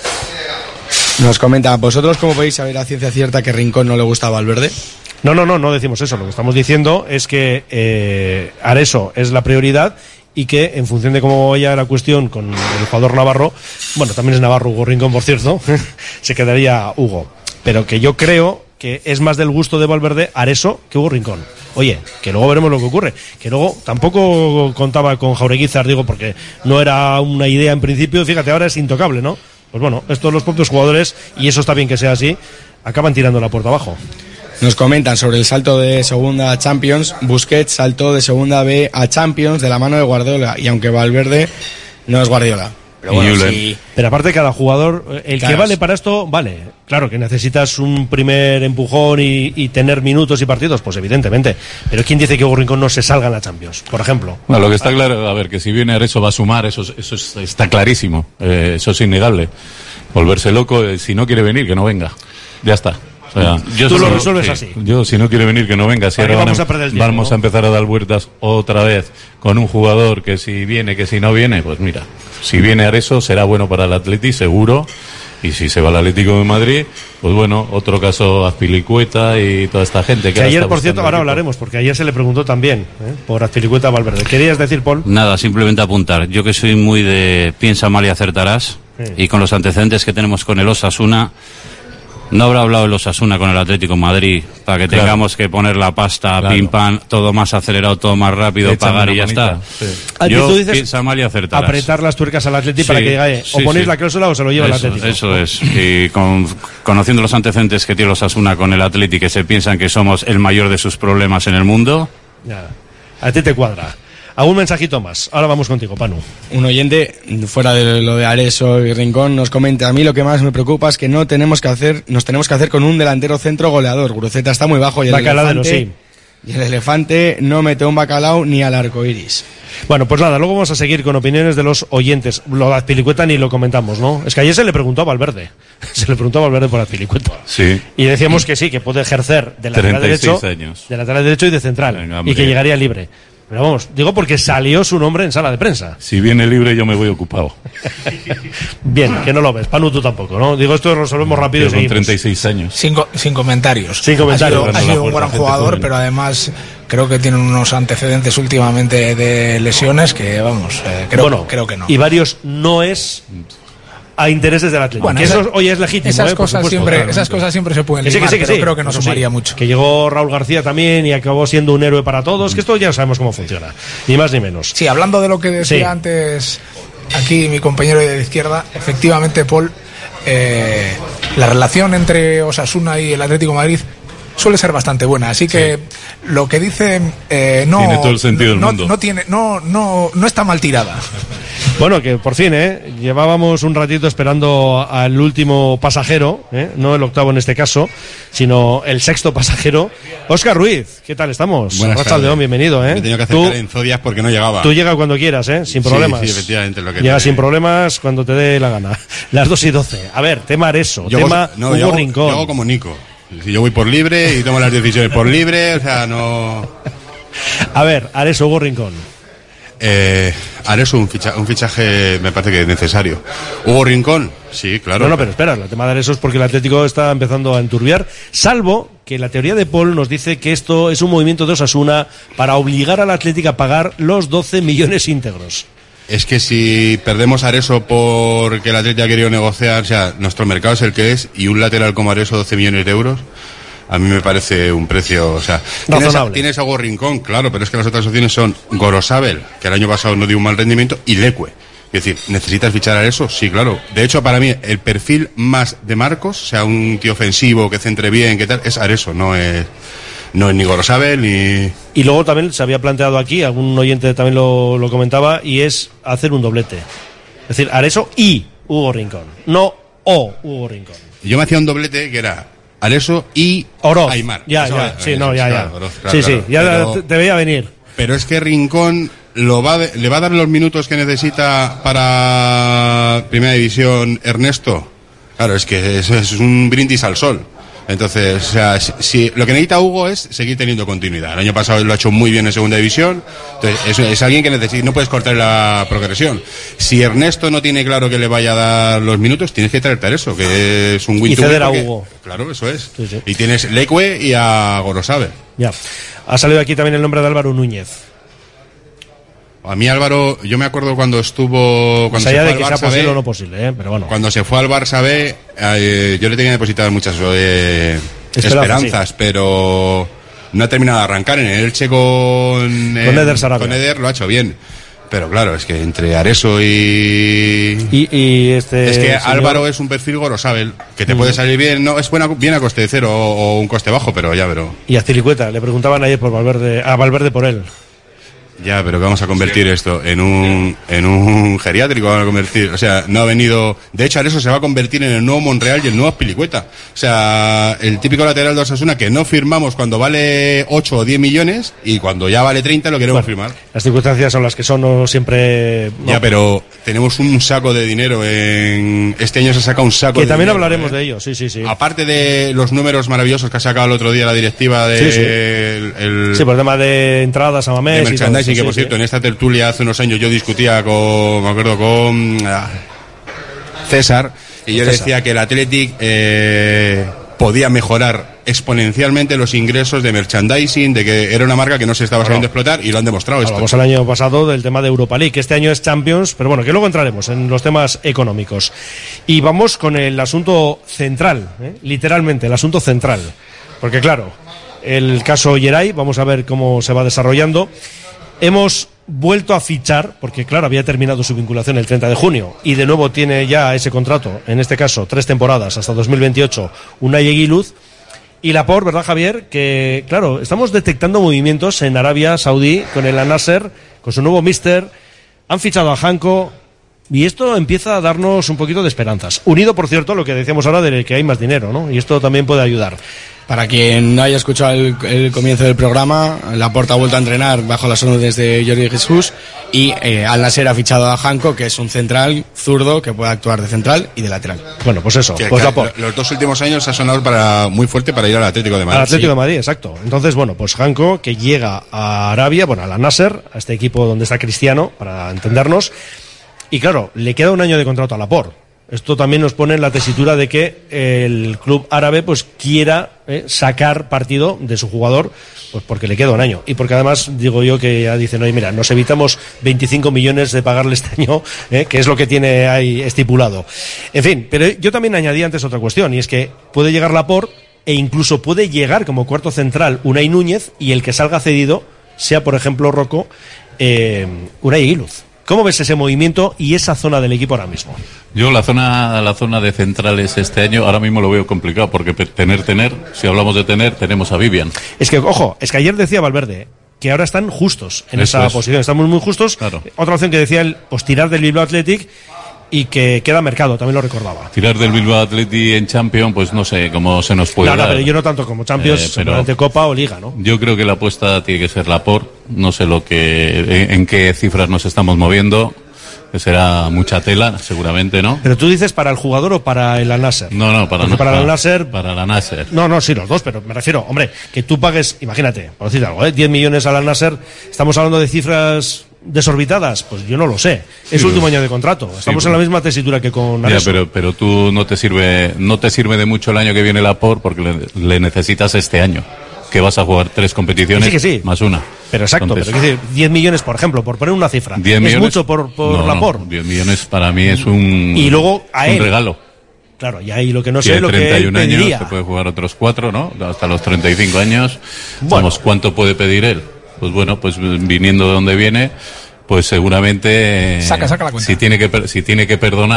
Nos comenta, ¿vosotros cómo podéis saber a ciencia cierta que Rincón no le gusta a Valverde? No decimos eso. Lo que estamos diciendo es que Areso es la prioridad y que en función de cómo vaya la cuestión con el jugador navarro, bueno, también es navarro Hugo Rincón, por cierto, se quedaría Hugo. Pero que yo creo que es más del gusto de Valverde Areso que Hugo Rincón. Oye, que luego veremos lo que ocurre. Que luego tampoco contaba con Jaureguizar, digo, porque no era una idea en principio. Fíjate, ahora es intocable, ¿no? Pues bueno, estos los propios jugadores, y eso está bien que sea así, acaban tirando la puerta abajo. Nos comentan sobre el salto de segunda a Champions. Busquets saltó de segunda B a Champions de la mano de Guardiola, y aunque Valverde no es Guardiola. Pero bueno, sí. Pero aparte cada jugador, el Claro. que vale para esto, vale. Claro que necesitas un primer empujón y tener minutos y partidos, pues evidentemente. Pero ¿quién dice que Hugo Rincón no se salga en la Champions, por ejemplo? Bueno, lo que está claro, a ver, que si viene Areso va a sumar, eso está clarísimo, eso es innegable. Volverse loco, si no quiere venir, que no venga. Ya está. O sea, Tú lo resuelves así. Yo, si no quiere venir, que no venga. Si ¿Para qué ahora vamos a perder el tiempo, vamos no? a empezar a dar vueltas otra vez con un jugador que si viene, que si no viene, pues mira, si viene Areso será bueno para el Atleti, seguro. Y si se va al Atlético de Madrid, pues bueno, otro caso Azpilicueta y toda esta gente. Que ahora ayer, está por cierto, buscando ahora equipo. hablaremos, porque ayer se le preguntó también por Azpilicueta a Valverde. ¿Querías decir, Paul? Nada, simplemente apuntar. Yo que soy muy de piensa mal y acertarás, y con los antecedentes que tenemos con el Osasuna, no habrá hablado el Osasuna con el Atlético de Madrid para que Claro. tengamos que poner la pasta, Claro. pim pam, todo más acelerado, todo más rápido, Échame pagar y una ya está. manita, sí. Yo Tú dices piensa mal y acertarás. apretar las tuercas al Atleti para Sí, que diga, sí, o ponéis sí. la cláusula o se lo lleva el Atlético. Eso es. Y conociendo los antecedentes que tiene los Osasuna con el Atleti, que se piensan que somos el mayor de sus problemas en el mundo. Ya. A ti te cuadra. ¿Algún mensajito más? Ahora vamos contigo, Panu. Un oyente, fuera de lo de Areso y Rincón, nos comenta: a mí lo que más me preocupa es que nos tenemos que hacer con un delantero centro goleador. Guruceta está muy bajo y el Bacaladero, elefante, y el elefante no mete un bacalao ni al arco iris. Bueno, pues nada, luego vamos a seguir con opiniones de los oyentes. Lo de Azpilicueta ni lo comentamos, ¿no? Es que ayer se le preguntó a Valverde. Se le preguntó a Valverde por Azpilicueta. Sí. Y decíamos que sí, que puede ejercer de lateral 36 derecho, años. de lateral derecho y de central. Venga, Y hombre. que llegaría libre. Pero vamos, digo porque salió su nombre en sala de prensa. Si viene libre, yo me voy ocupado. Bien, que no lo ves. Panu, tú tampoco, ¿no? Digo, esto lo resolvemos rápido y Yo con seguimos. 36 años. Sin comentarios. Sin comentarios. Ha sido un Por la gran gente jugador, joven. pero además creo que tiene unos antecedentes últimamente de lesiones que, vamos, creo que no. Y varios no es a intereses del Atlético. Bueno, que eso hoy es legítimo. esas por cosas supuesto, siempre, esas cosas siempre se pueden Que sí, limar, que sí, que pero sí. creo que no Eso sumaría sí. mucho. Que llegó Raúl García también y acabó siendo un héroe para todos, que esto ya sabemos cómo funciona. Ni más ni menos. Sí, hablando de lo que decía Sí. antes aquí mi compañero de la izquierda, efectivamente, Paul, la relación entre Osasuna y el Atlético de Madrid suele ser bastante buena, así que lo que dice no Tiene todo el sentido del mundo. no está mal tirada. Bueno, que por fin, llevábamos un ratito esperando al último pasajero, no el octavo en este caso, sino el sexto pasajero. Óscar Ruiz, ¿qué tal estamos? Buenas Arrachaldeón, tardes. bienvenido. Me he tenido que acercar en Zodiac porque no llegaba. Tú llegas cuando quieras, sin Sí, problemas. sí, efectivamente, lo que Llegas te- sin problemas cuando te dé la gana. Las 2:12. A ver, tema Areso, tema Hugo yo Rincón. hago como Nico. Si yo voy por libre y tomo las decisiones por libre, o sea, no... A ver, Areso, Hugo Rincón. Areso, un fichaje me parece que es necesario. Hugo Rincón, sí, claro. No, pero espera, el tema de Areso es porque el Atlético está empezando a enturbiar, salvo que la teoría de Paul nos dice que esto es un movimiento de Osasuna para obligar al Atlético a pagar los 12 millones íntegros. Es que si perdemos a Areso porque el Atlético ha querido negociar, o sea, nuestro mercado es el que es, y un lateral como Areso, 12 millones de euros, a mí me parece un precio, o sea, Razonable. tienes a Hugo Rincón, claro, pero es que las otras opciones son Gorosabel, que el año pasado no dio un mal rendimiento, y Leque. Es decir, ¿necesitas fichar a Areso? Sí, claro. De hecho, para mí, el perfil más de Marcos, o sea, un tío ofensivo que centre bien, que tal, es Areso, no es ni Gorosabel ni... Y luego también se había planteado aquí, algún oyente también lo comentaba, y es hacer un doblete. Es decir, Areso y Hugo Rincón, no o Hugo Rincón. Yo me hacía un doblete que era Areso y Oroz. Aimar. Ya, Eso, ya, sí, eso, no, ya, claro, ya. Oroz, claro, Sí, claro. ya Pero- te veía venir. Pero es que Rincón le va a dar los minutos que necesita para Primera División Ernesto. Claro, es que eso es un brindis al sol. Entonces, o sea, si lo que necesita Hugo es seguir teniendo continuidad. El año pasado lo ha hecho muy bien en Segunda División. Entonces, es alguien que necesita, no puedes cortar la progresión. Si Ernesto no tiene claro que le vaya a dar los minutos, tienes que traerte a eso, que es un win Y to win ceder a porque- Hugo. Claro, eso es. Sí, sí. Y tienes Leque y a Gorosabel. Ya. Ha salido aquí también el nombre de Álvaro Núñez. A mí Álvaro, yo me acuerdo cuando estuvo... Cuando Más se allá fue de al que sea Barça posible B, o no posible, pero bueno. Cuando se fue al Barça B, yo le tenía depositadas muchas esperanzas, pero no ha terminado de arrancar. En el Elche con Eder Sarabia. con Eder lo ha hecho bien. Pero claro, es que entre Areso y este es que señor- Álvaro es un perfil Gorosabel, que te puede salir bien, no es bien a coste cero o un coste bajo, pero ya veró. Y a Azpilicueta, le preguntaban ayer por Valverde, a Valverde por él. Ya, pero ¿qué vamos a convertir esto? ¿En un geriátrico vamos a convertir? O sea, no ha venido... De hecho, Areso se va a convertir en el nuevo Monreal y el nuevo Azpilicueta. O sea, el típico lateral de Osasuna que no firmamos cuando vale 8 o 10 millones y cuando ya vale 30 lo queremos firmar. Las circunstancias son las que son, no siempre... No. Ya, pero tenemos un saco de dinero este año se saca un saco de dinero. Que también hablaremos de ello, sí. Aparte de los números maravillosos que ha sacado el otro día la directiva de... Sí, por el tema de entradas a Mamés de merchandising, que por cierto, en esta tertulia hace unos años yo discutía con César, y yo decía que el Athletic podía mejorar exponencialmente los ingresos de merchandising, de que era una marca que no se estaba sabiendo explotar, y lo han demostrado. Hablamos el año pasado del tema de Europa League, que este año es Champions, pero bueno, que luego entraremos en los temas económicos. Y vamos con el asunto central, literalmente, el asunto central. Porque claro, el caso Yeray, vamos a ver cómo se va desarrollando. Hemos vuelto a fichar, porque claro, había terminado su vinculación el 30 de junio y de nuevo tiene ya ese contrato, en este caso 3 temporadas hasta 2028, Unai Eguiluz y Laporte, ¿verdad, Javier? Que claro, estamos detectando movimientos en Arabia Saudí con el Al-Nasser, con su nuevo míster, han fichado a Janko y esto empieza a darnos un poquito de esperanzas. Unido, por cierto, a lo que decíamos ahora de que hay más dinero, ¿no? Y esto también puede ayudar. Para quien no haya escuchado el comienzo del programa, Laporte ha vuelto a entrenar bajo las órdenes de Jordi Jesús y Al-Nasser ha fichado a Janko, que es un central zurdo que puede actuar de central y de lateral. Bueno, pues eso. Pues los 2 últimos años ha sonado muy fuerte para ir al Atlético de Madrid. Al Atlético de Madrid, exacto. Entonces, bueno, pues Janko, que llega a Arabia, bueno, al Al-Nasser, a este equipo donde está Cristiano, para entendernos, y claro, le queda un año de contrato a Laporte. Esto también nos pone en la tesitura de que el club árabe pues quiera sacar partido de su jugador, pues porque le queda un año. Y porque además digo yo que ya dicen, oye, mira, nos evitamos 25 millones de pagarle este año, que es lo que tiene ahí estipulado. En fin, pero yo también añadí antes otra cuestión, y es que puede llegar Laporte e incluso puede llegar como cuarto central Unai Núñez y el que salga cedido sea, por ejemplo, Rocco, Unai Eguiluz. ¿Cómo ves ese movimiento y esa zona del equipo ahora mismo? Yo la zona de centrales este año ahora mismo lo veo complicado, porque si hablamos de tenemos a Vivian. Es que, ojo, es que ayer decía Valverde que ahora están justos en esa posición, estamos muy justos. Claro. Otra opción que decía él, pues tirar del Bilbao Athletic y que queda mercado, también lo recordaba. Tirar del Bilbao Athletic en Champions, pues no sé cómo se nos puede dar. Pero yo no tanto como Champions, seguramente Copa o Liga, ¿no? Yo creo que la apuesta tiene que ser Laporte, no sé en qué cifras nos estamos moviendo, que será mucha tela, seguramente, ¿no? Pero tú dices para el jugador o para el Al-Nasser. No, para el Al-Nasser. Para el Al-Nasser. No, sí, los dos, pero me refiero, hombre, que tú pagues, imagínate, por decir algo, 10 millones al Al-Nasser, estamos hablando de cifras desorbitadas, pues yo no lo sé. Es último año de contrato. Estamos en la misma tesitura que con Areso. Pero tú no te sirve de mucho el año que viene Laporte, porque le necesitas este año, que vas a jugar 3 competiciones sí. más una. Pero exacto, entonces, pero es decir, 10 millones, por ejemplo, por poner una cifra. 10 ¿Es millones, mucho por Laporte? 10 millones para mí es un regalo. Claro, y ahí lo que no sé es lo que él pediría. 31 años, se puede jugar otros 4, ¿no? Hasta los 35 años. Bueno. ¿Cuánto puede pedir él? Pues bueno, pues viniendo de donde viene, pues seguramente saca la cuenta. Si tiene que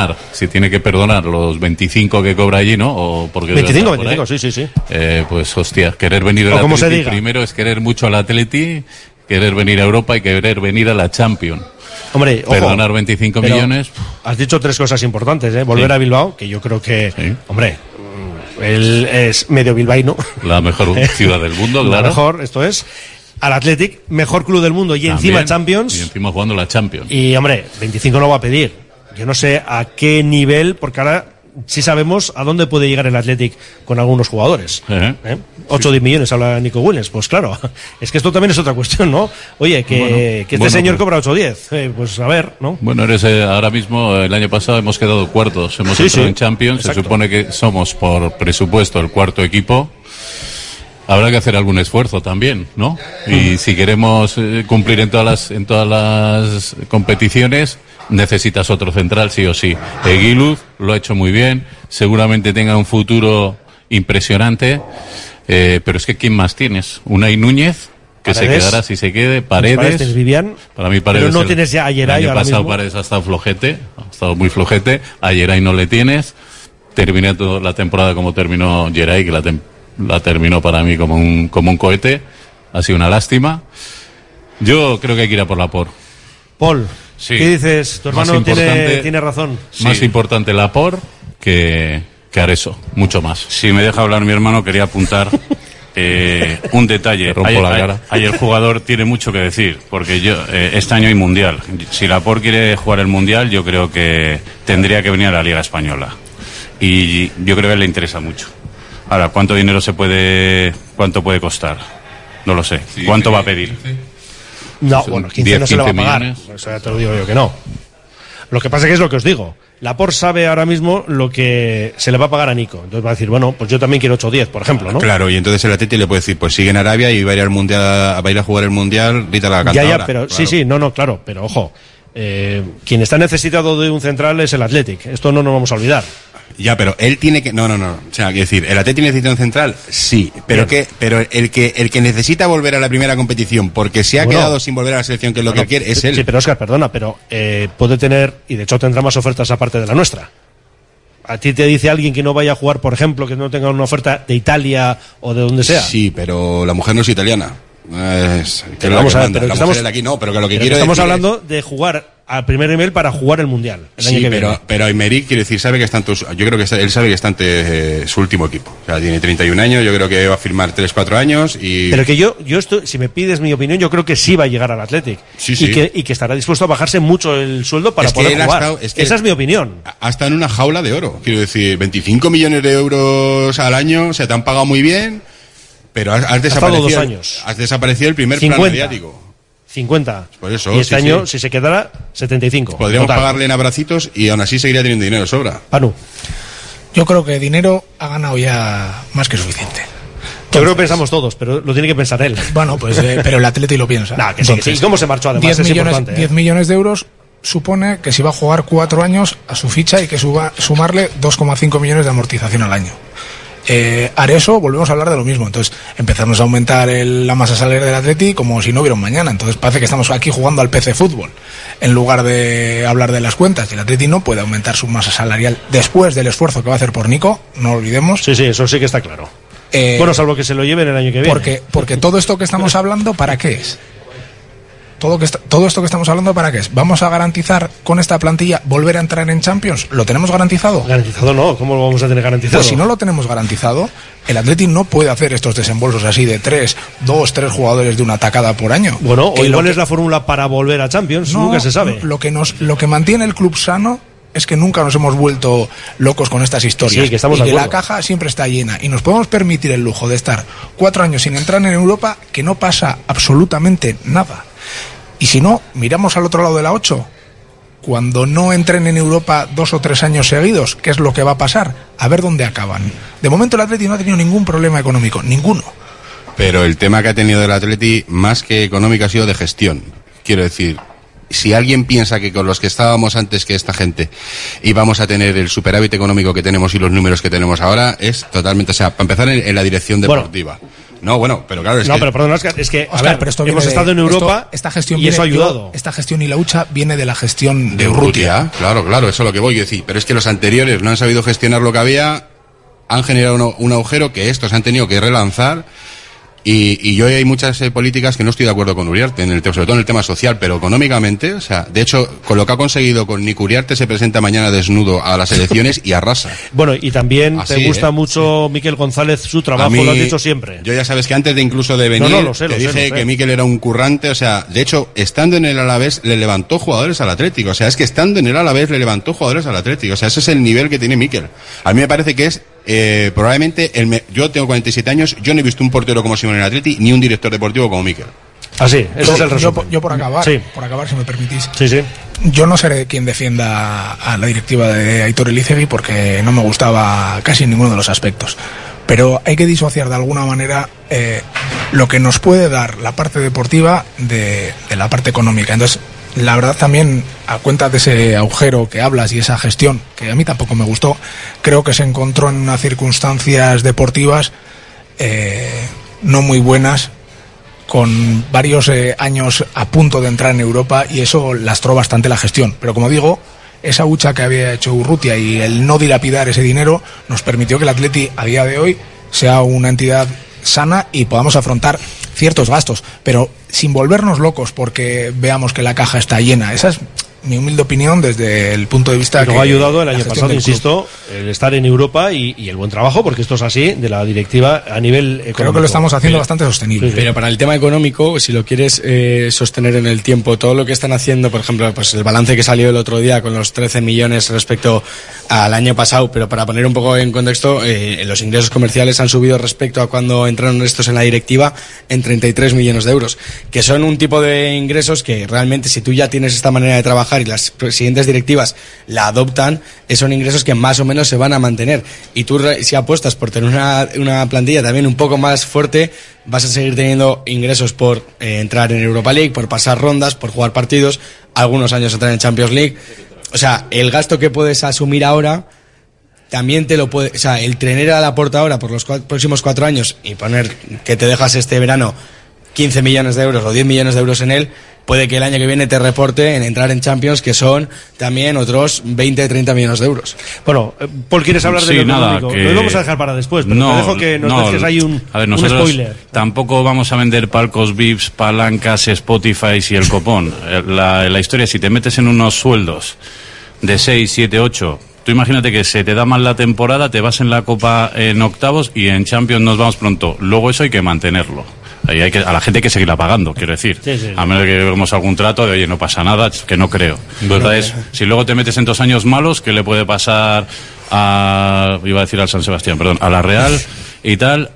perdonar los 25 que cobra allí, ¿no? O porque 25, sí. Pues hostia, querer venir al Atleti primero es querer mucho al Atleti, querer venir a Europa y querer venir a la Champions. Hombre, perdonar 25 millones. Has dicho 3 cosas importantes, volver a Bilbao, que yo creo que, hombre, él es medio bilbaíno. La mejor ciudad del mundo, claro. La mejor, esto es. Al Athletic, mejor club del mundo y también, encima Champions. Y encima jugando la Champions. Y hombre, 25 no va a pedir. Yo no sé a qué nivel, porque ahora sí sabemos a dónde puede llegar el Athletic con algunos jugadores. 8 o 10 millones, habla Nico Williams. Pues claro, es que esto también es otra cuestión, ¿no? Oye, que este señor cobra 8 o 10. Pues a ver, ¿no? Bueno, ahora mismo, el año pasado hemos quedado cuartos. Hemos entrado en Champions. Exacto. Se supone que somos, por presupuesto, el cuarto equipo. Habrá que hacer algún esfuerzo también, ¿no? Y si queremos cumplir en todas las competiciones, necesitas otro central, sí o sí. Eguiluz lo ha hecho muy bien, seguramente tenga un futuro impresionante, pero es que ¿quién más tienes? Unai Núñez, que Paredes, se quedará si se quede, Paredes, Vivian, para mí Paredes. Pero no tienes ya a Yeray. El año pasado Paredes ha estado muy flojete, a Yeray no le tienes. Terminé toda la temporada como terminó Yeray, que la terminó para mí como un cohete. Ha sido una lástima. Yo creo que hay que ir a por Laporte. Paul, Sí. ¿qué dices? Tu hermano tiene razón. Más importante Laporte que Areso, mucho más. Si me deja hablar mi hermano, quería apuntar un detalle. Ahí el jugador tiene mucho que decir, porque este año hay Mundial. Si Laporte quiere jugar el Mundial, yo creo que tendría que venir a la Liga Española. Y yo creo que le interesa mucho. Ahora, ¿cuánto puede costar? No lo sé. ¿Cuánto va a pedir? No, bueno, 15 no se le va a pagar. O sea, te lo digo yo que no. Lo que pasa es lo que os digo. Laporte sabe ahora mismo lo que se le va a pagar a Nico. Entonces va a decir, bueno, pues yo también quiero 8 o 10, por ejemplo, ¿no? Claro, y entonces el Atleti le puede decir, pues sigue en Arabia y va a ir al Mundial, va a ir a jugar el Mundial, Rita la cantadora. Ya, pero claro. sí, claro, pero ojo, quien está necesitado de un central es el Athletic. Esto no nos vamos a olvidar. Ya, pero él tiene que... No. O sea, quiero decir, ¿el Atleti necesita un central? Sí. Pero el que necesita volver a la primera competición porque se ha quedado sin volver a la selección, que es lo que él quiere, es él. Sí, pero Óscar, perdona, pero puede tener, y de hecho tendrá más ofertas aparte de la nuestra. ¿A ti te dice alguien que no vaya a jugar, por ejemplo, que no tenga una oferta de Italia o de donde sea? Sí, pero la mujer no es italiana. Vamos a ver, pero estamos aquí no, pero que lo que quiero estamos decir hablando de jugar al primer nivel para jugar el Mundial el año que viene. Pero Aymeric, quiere decir, sabe que está yo creo que él sabe que está ante su último equipo. O sea, tiene 31 años, yo creo que va a firmar 3-4 años y... Pero que yo estoy, si me pides mi opinión, yo creo que sí va a llegar al Athletic. Sí. Y que estará dispuesto a bajarse mucho el sueldo para poder jugar. Esa es mi opinión. Hasta en una jaula de oro. Quiero decir, 25 millones de euros al año, o sea, te han pagado muy bien, pero has desaparecido, 2 años. Has desaparecido el primer 50. plan mediático. 50. Por eso, y este año, si se quedara, 75. Podríamos pagarle en abracitos y aún así seguiría teniendo dinero de sobra. Panu. Yo creo que dinero ha ganado ya más que suficiente. Yo creo que pensamos todos, pero lo tiene que pensar él. Bueno, pues pero el Atleti lo piensa. Que sí. ¿Cómo se marchó además? 10 millones de euros supone que si va a jugar 4 años a su ficha hay que sumarle 2,5 millones de amortización al año. Areso, volvemos a hablar de lo mismo. Entonces empezamos a aumentar la masa salarial del Atleti como si no hubiera un mañana. Entonces parece que estamos aquí jugando al PC fútbol en lugar de hablar de las cuentas. Y el Atleti no puede aumentar su masa salarial después del esfuerzo que va a hacer por Nico, no lo olvidemos. Sí, eso sí que está claro. Bueno, salvo que se lo lleven el año que viene. Porque todo esto que estamos hablando, ¿para qué es? Todo esto que estamos hablando, ¿para qué es? ¿Vamos a garantizar con esta plantilla volver a entrar en Champions? ¿Lo tenemos garantizado? Garantizado no, ¿cómo lo vamos a tener garantizado? Pues si no lo tenemos garantizado, el Atleti no puede hacer estos desembolsos así de 3 jugadores de una tacada por año. Bueno, o igual es la fórmula para volver a Champions, nunca se sabe. Lo que mantiene el club sano es que nunca nos hemos vuelto locos con estas historias. Sí, que estamos y de que acuerdo. La caja siempre está llena y nos podemos permitir el lujo de estar 4 años sin entrar en Europa, que no pasa absolutamente nada. Y si no, miramos al otro lado de la 8. Cuando no entren en Europa 2 o 3 años seguidos, ¿qué es lo que va a pasar? A ver dónde acaban. De momento el Atleti no ha tenido ningún problema económico, ninguno. Pero el tema que ha tenido el Atleti, más que económico, ha sido de gestión. Quiero decir, si alguien piensa que con los que estábamos antes que esta gente íbamos a tener el superávit económico que tenemos y los números que tenemos ahora, es totalmente... O sea, para empezar en la dirección deportiva. No, bueno, pero claro, pero perdón, Óscar, es que Óscar, pero esto hemos estado en Europa esta gestión y eso ha ayudado. Esta gestión y la hucha viene de la gestión de Urrutia. Claro, eso es lo que voy a decir. Pero es que los anteriores no han sabido gestionar lo que había, han generado un agujero que estos han tenido que relanzar. Y yo hay muchas políticas que no estoy de acuerdo con Uriarte, sobre todo en el tema social, pero económicamente, o sea, de hecho, con lo que ha conseguido con Nico Uriarte, se presenta mañana desnudo a las elecciones y arrasa. Bueno, y también así, te gusta mucho Miquel González, su trabajo, lo has dicho siempre. Yo ya sabes que antes de incluso de venir, te dije que Miquel era un currante, o sea, de hecho, estando en el Alavés, le levantó jugadores al Atlético, o sea, es que estando en el Alavés le levantó jugadores al Atlético, o sea, ese es el nivel que tiene Miquel. A mí me parece que es probablemente yo tengo 47 años, yo no he visto un portero como Simón en el Atleti ni un director deportivo como Miquel. Así, ese es el resumen. Yo por acabar, si me permitís. Sí. Yo no seré quien defienda a la directiva de Aitor Elizegui porque no me gustaba casi ninguno de los aspectos. Pero hay que disociar de alguna manera lo que nos puede dar la parte deportiva de la parte económica. Entonces, la verdad también, a cuenta de ese agujero que hablas y esa gestión, que a mí tampoco me gustó, creo que se encontró en unas circunstancias deportivas no muy buenas, con varios años a punto de entrar en Europa, y eso lastró bastante la gestión. Pero como digo, esa hucha que había hecho Urrutia y el no dilapidar ese dinero nos permitió que el Atleti a día de hoy sea una entidad sana y podamos afrontar ciertos gastos, pero sin volvernos locos porque veamos que la caja está llena. Esa es mi humilde opinión desde el punto de vista. Nos ha ayudado el año pasado, insisto, el estar en Europa y el buen trabajo, porque esto es así, de la directiva a nivel económico. Creo que lo estamos haciendo bastante sostenible. Sí. Pero para el tema económico, si lo quieres sostener en el tiempo, todo lo que están haciendo, por ejemplo, pues el balance que salió el otro día con los 13 millones respecto al año pasado, pero para poner un poco en contexto, los ingresos comerciales han subido respecto a cuando entraron estos en la directiva en 33 millones de euros, que son un tipo de ingresos que realmente, si tú ya tienes esta manera de trabajar y las siguientes directivas la adoptan, son ingresos que más o menos se van a mantener. Y tú, si apuestas por tener una plantilla también un poco más fuerte, vas a seguir teniendo ingresos por entrar en Europa League, por pasar rondas, por jugar partidos, algunos años entrar en Champions League. O sea, el gasto que puedes asumir ahora también te lo puede... O sea, el tener a Laporta ahora por los próximos 4 años y poner que te dejas este verano 15 millones de euros o 10 millones de euros en él, puede que el año que viene te reporte en entrar en Champions, que son también otros 20-30 millones de euros. Bueno, Paul, ¿quieres hablar de lo económico? Que... Lo vamos a dejar para después, pero te dejo que nos dejes ahí un spoiler. Tampoco vamos a vender palcos VIPs, palancas, Spotify y el copón. La historia, si te metes en unos sueldos de 6, 7, 8... Tú imagínate que se te da mal la temporada, te vas en la Copa en octavos y en Champions nos vamos pronto. Luego eso hay que mantenerlo. Ahí a la gente hay que seguirla pagando, quiero decir. Sí. A menos que vemos algún trato de, oye, no pasa nada, que no creo. Entonces, si luego te metes en 2 años malos, ¿qué le puede pasar iba a decir al San Sebastián, perdón, a la Real y tal?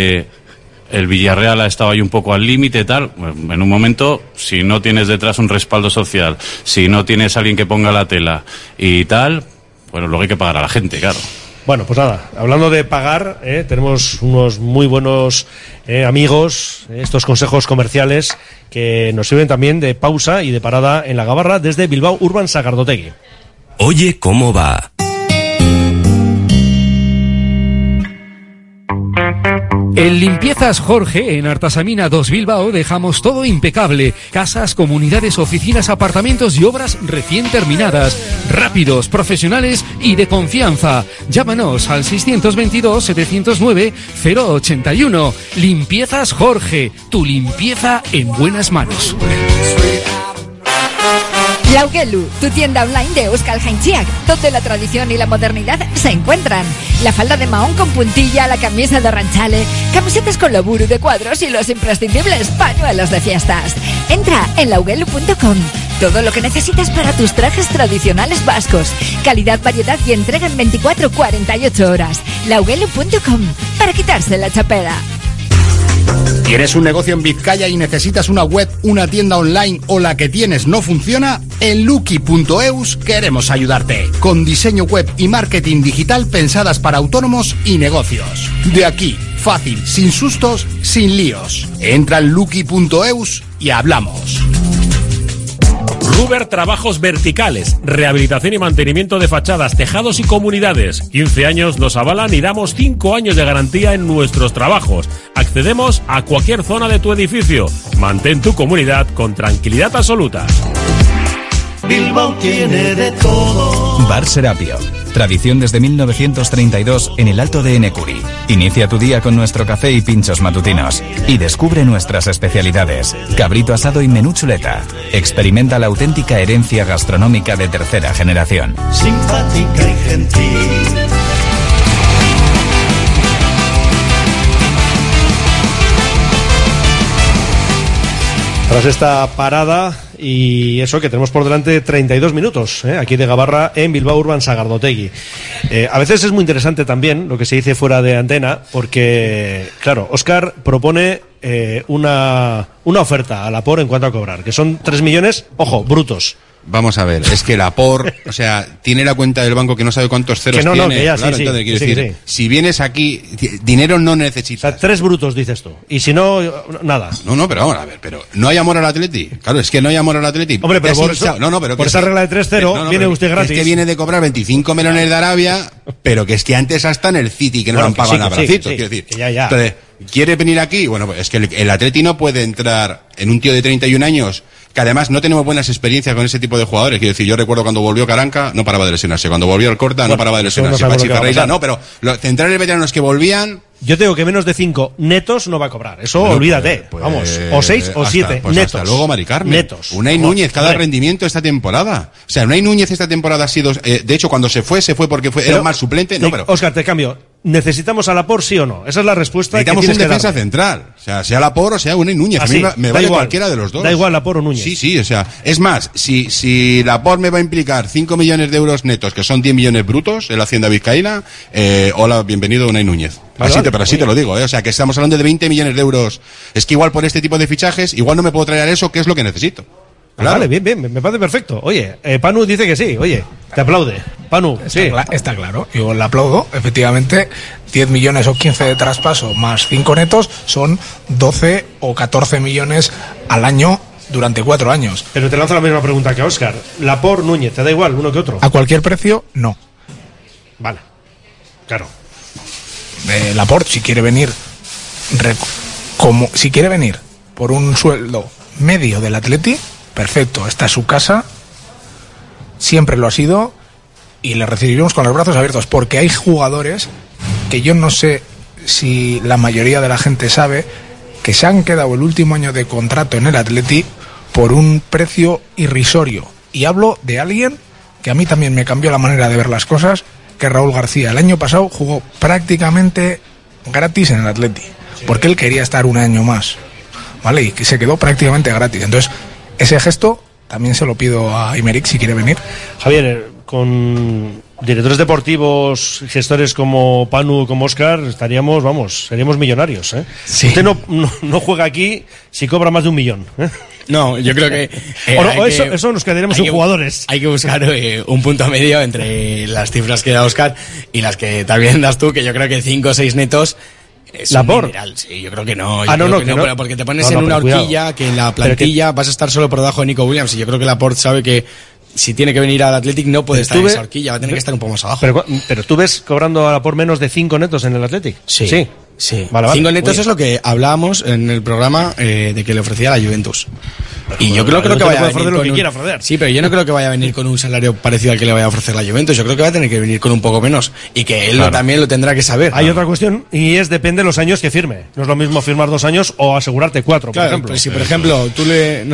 El Villarreal ha estado ahí un poco al límite, tal. En un momento, si no tienes detrás un respaldo social, si no tienes alguien que ponga la tela y tal, bueno, luego hay que pagar a la gente, claro. Bueno, pues nada, hablando de pagar, tenemos unos muy buenos amigos, estos consejos comerciales que nos sirven también de pausa y de parada en la Gabarra desde Bilbao Urban Sagardotegui. Oye, ¿cómo va? En Limpiezas Jorge, en Artasamina 2 Bilbao, dejamos todo impecable. Casas, comunidades, oficinas, apartamentos y obras recién terminadas. Rápidos, profesionales y de confianza. Llámanos al 622-709-081. Limpiezas Jorge, tu limpieza en buenas manos. Laugelu, tu tienda online de Euskal Jaintziak, donde la tradición y la modernidad se encuentran. La falda de mahón con puntilla, la camisa de ranchale, camisetas con laburu de cuadros y los imprescindibles pañuelos de fiestas. Entra en laugelu.com. Todo lo que necesitas para tus trajes tradicionales vascos. Calidad, variedad y entrega en 24-48 horas. laugelu.com, para quitarse la chapela. ¿Tienes un negocio en Vizcaya y necesitas una web, una tienda online o la que tienes no funciona? En Lucky.eus queremos ayudarte. Con diseño web y marketing digital pensadas para autónomos y negocios. De aquí, fácil, sin sustos, sin líos. Entra en Lucky.eus y hablamos. Ruber Trabajos Verticales, rehabilitación y mantenimiento de fachadas, tejados y comunidades. 15 años nos avalan y damos 5 años de garantía en nuestros trabajos. Accedemos a cualquier zona de tu edificio. Mantén tu comunidad con tranquilidad absoluta. Bilbao tiene de todo. Bar Serapio. Tradición desde 1932 en el Alto de Enecuri. Inicia tu día con nuestro café y pinchos matutinos. Y descubre nuestras especialidades. Cabrito asado y menú chuleta. Experimenta la auténtica herencia gastronómica de tercera generación. Simpática y gentil. Tras esta parada y eso que tenemos por delante 32 minutos aquí de Gabarra en Bilbao Urban Sagardotegui. A veces es muy interesante también lo que se dice fuera de antena porque, claro, Óscar propone una oferta a la POR en cuanto a cobrar, que son 3 millones, ojo, brutos. Vamos a ver, es que la POR, o sea, tiene la cuenta del banco que no sabe cuántos ceros que no, tiene. Que ya, claro, sí, entonces, sí, quiero decir, si vienes aquí, dinero no necesitas. O sea, 3 brutos, dices tú. Y si no, nada. No, pero vamos a ver, pero ¿no hay amor al Atleti? Claro, es que no hay amor al Atleti. Hombre, pero por eso, pero por esa regla de 3-0 viene usted gratis. Es que viene de cobrar 25 melones de Arabia, pero que es que antes hasta en el City que no lo han pagado en abracitos, quiero decir. Que ya. Entonces, ¿quiere venir aquí? Bueno, pues es que el Atleti no puede entrar en un tío de 31 años que además no tenemos buenas experiencias con ese tipo de jugadores. Quiero decir, yo recuerdo cuando volvió Caranca, no paraba de lesionarse. Cuando volvió Alcorta, no paraba de lesionarse. Pachi Ferreira, no, pero los centrales veteranos que volvían... Yo tengo que menos de 5 netos no va a cobrar. Eso bueno, olvídate. Vamos, o 6 o 7 netos. Hasta luego, Mari Carmen. Netos. Unai Núñez, cada rendimiento esta temporada. O sea, Unai Núñez esta temporada ha sido... de hecho, cuando se fue porque era un mal suplente. No, pero... Óscar, te cambio. ¿Necesitamos a Laporte, sí o no? Esa es la respuesta. Necesitamos que un defensa central. O sea Laporte o sea Unai Núñez. Así, a mí me vale cualquiera de los dos. Da igual Laporte o Núñez. Sí, o sea, es más, si Laporte me va a implicar 5 millones de euros netos, que son 10 millones brutos en la Hacienda Vizcaína, hola, bienvenido Unai Núñez. Pero así te lo digo, O sea, que estamos hablando de 20 millones de euros. Es que igual por este tipo de fichajes, igual no me puedo traer eso, que es lo que necesito. Claro. Vale, bien, me parece perfecto. Oye, Panu dice que sí, oye, te aplaude. Panu, está claro, yo le aplaudo. Efectivamente, 10 millones o 15 de traspaso más 5 netos son 12 o 14 millones al año durante 4 años. Pero te lanzo la misma pregunta que a Óscar. Laporte, Núñez, ¿te da igual uno que otro? A cualquier precio, no. Vale, claro. Laporte, si quiere venir por un sueldo medio del Atleti, perfecto, esta es su casa, siempre lo ha sido y le recibiremos con los brazos abiertos, porque hay jugadores que yo no sé si la mayoría de la gente sabe que se han quedado el último año de contrato en el Atleti por un precio irrisorio, y hablo de alguien que a mí también me cambió la manera de ver las cosas, que Raúl García. El año pasado jugó prácticamente gratis en el Atleti, porque él quería estar un año más, ¿vale? Y que se quedó prácticamente gratis. Entonces, ese gesto también se lo pido a Aymeric si quiere venir. Javier, con directores deportivos, gestores como Panu, como Óscar, seríamos millonarios, ¿eh? Sí. Usted no juega aquí si cobra más de 1 millón, ¿eh? No, yo creo que... eso nos quedaríamos sin jugadores. Hay que buscar un punto medio entre las cifras que da Óscar y las que también das tú, que yo creo que 5 o 6 netos... ¿Laporte? Sí, yo creo que no. No, porque te pones en una horquilla que en la plantilla vas a estar solo por debajo de Nico Williams, y yo creo que Laporte sabe que si tiene que venir al Athletic no puede estar en esa horquilla, va a tener que estar un poco más abajo. Pero tú ves cobrando a Laporte menos de 5 netos en el Athletic. Sí. Vale. 5 netos es lo que hablábamos en el programa de que le ofrecía a la Juventus. Y yo creo que vaya a venir lo que quiera ofrecer. Sí, pero yo no creo que vaya a venir con un salario parecido al que le vaya a ofrecer la Juventus. Yo creo que va a tener que venir con un poco menos, y que él también lo tendrá que saber. Hay otra cuestión, y depende de los años que firme. No es lo mismo firmar 2 años o asegurarte 4, por ejemplo. Pues si por ejemplo tú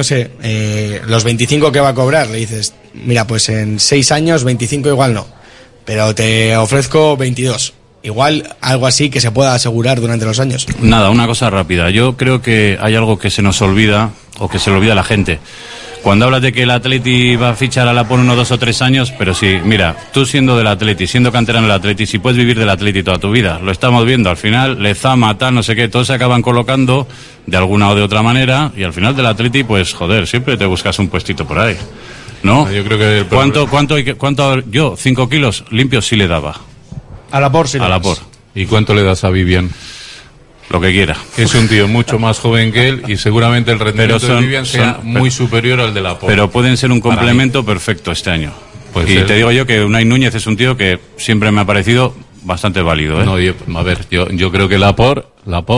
los 25 que va a cobrar, le dices, mira, pues en 6 años 25 igual no, pero te ofrezco 22. Igual algo así que se pueda asegurar durante los años. Nada, una cosa rápida. Yo creo que hay algo que se nos olvida, o que se le olvida a la gente. Cuando hablas de que el Atleti va a fichar a Laporte 1, 2 o 3 años, pero sí, mira, tú siendo del Atleti, siendo canterano del Atleti, si puedes vivir del Atleti toda tu vida, lo estamos viendo, al final, Lezama, tal, no sé qué, todos se acaban colocando de alguna o de otra manera, y al final del Atleti, pues joder, siempre te buscas un puestito por ahí, ¿no? Yo creo que ¿Cuánto yo, 5 kilos limpios sí le daba? A Laporte sí. A Laporte. ¿Y cuánto le das a Vivian? Lo que quiera. Es un tío mucho más joven que él, y seguramente el rendimiento de Vivian sea muy superior al de Laporte. Pero pueden ser un complemento perfecto este año. Te digo yo que Unai Núñez es un tío que siempre me ha parecido bastante válido, ¿eh? No, a ver, yo creo que Laporte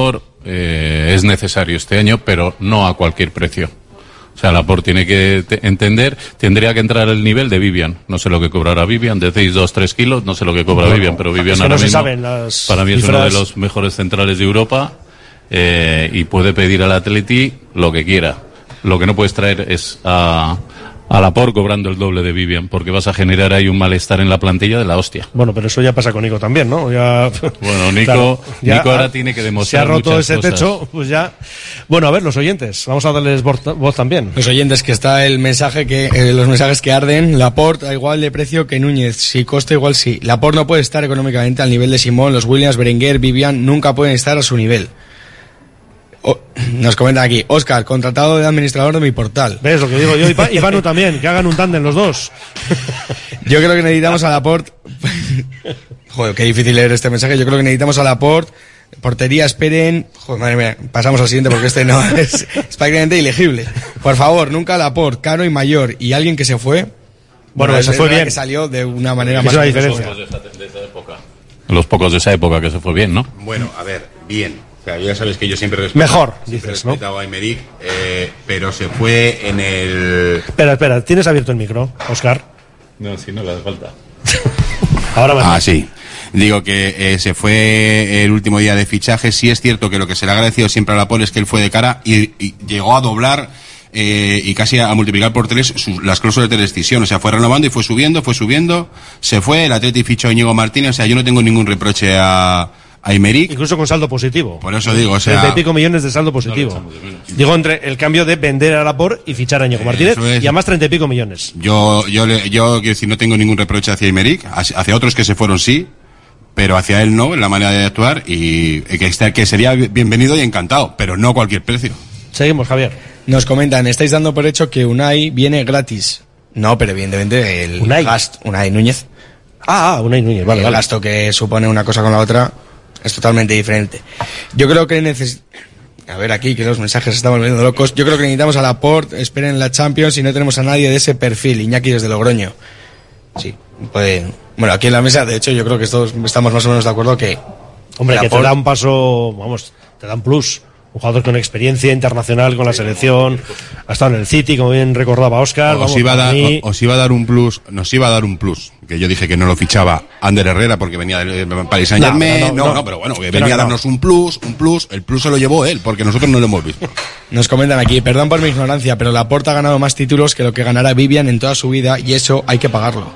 es necesario este año, pero no a cualquier precio. O sea, Laporte tiene que entender, tendría que entrar al nivel de Vivian. No sé lo que cobrará Vivian, decís 2-3 kilos, no sé lo que cobra Vivian, pero Vivian es que ahora no mismo, saben las para mí es cifras. uno de los mejores centrales de Europa, y puede pedir al Atleti lo que quiera. Lo que no puedes traer es a Laporte cobrando el doble de Vivian, porque vas a generar ahí un malestar en la plantilla de la hostia. Bueno, pero eso ya pasa con Nico también, ¿no? Bueno, Nico ahora tiene que demostrar. Se ha roto ese cosas. techo, pues ya. Bueno, a ver, los oyentes, vamos a darles voz también. Los oyentes, que está los mensajes que arden. Laporte a igual de precio que Núñez, si costa igual sí. Laporte no puede estar económicamente al nivel de Simón, los Williams, Berenguer, Vivian nunca pueden estar a su nivel. Nos comentan aquí, Óscar, contratado de administrador de mi portal. ¿Ves lo que digo yo? Y Panu también, que hagan un tándem los dos. Yo creo que necesitamos a Laporte. Joder, qué difícil leer este mensaje. Yo creo que necesitamos a Laporte. Portería, esperen. Joder, madre mía, pasamos al siguiente porque este no es prácticamente ilegible. Por favor, nunca Laporte, caro y mayor. Y alguien que se fue. Bueno, se fue bien. Que salió de una manera más. Es una diferencia. Los pocos de esa época que se fue bien, ¿no? Bueno, a ver, bien. O sea, ya sabes que yo siempre Mejor, siempre dices, he respetado a Aymeric, pero se fue en el... Espera, ¿tienes abierto el micro, Óscar? No, si no le hace falta. Ahora va. Sí. Digo que se fue el último día de fichaje. Sí es cierto que lo que se le ha agradecido siempre a Laporte es que él fue de cara y llegó a doblar y casi a multiplicar por 3 las cláusulas de rescisión. O sea, fue renovando y fue subiendo, se fue, el Atleti fichó a Íñigo Martínez. O sea, yo no tengo ningún reproche a Aymeric. Incluso con saldo positivo. Por eso digo, o sea... 30 y pico millones de saldo positivo. Digo, entre el cambio de vender a Laporte y fichar a Íñigo Martínez, y además 30 y pico millones. Yo quiero decir, no tengo ningún reproche hacia Aymeric, hacia otros que se fueron sí, pero hacia él no, en la manera de actuar, y que sería bienvenido y encantado, pero no a cualquier precio. Seguimos, Javier. Nos comentan, estáis dando por hecho que Unai viene gratis. No, pero evidentemente el gasto... Unai Núñez. Unai Núñez, vale. El gasto que supone una cosa con la otra es totalmente diferente. Yo creo que a ver, aquí que los mensajes se están volviendo locos. Yo creo que necesitamos a Laporte, esperen la Champions y no tenemos a nadie de ese perfil. Iñaki desde Logroño. Sí, puede... Bueno, aquí en la mesa, de hecho, yo creo que todos estamos más o menos de acuerdo que... Hombre, que te da un paso, vamos, te da un plus. Un jugador con experiencia internacional con la selección, ha estado en el City, como bien recordaba Óscar. Nos iba a dar un plus, que yo dije que no lo fichaba Ander Herrera porque venía del Paris Saint-Germain, pero bueno, que venía a darnos un plus, el plus se lo llevó él, porque nosotros no lo hemos visto. Nos comentan aquí, perdón por mi ignorancia, pero Laporte ha ganado más títulos que lo que ganará Vivian en toda su vida, y eso hay que pagarlo.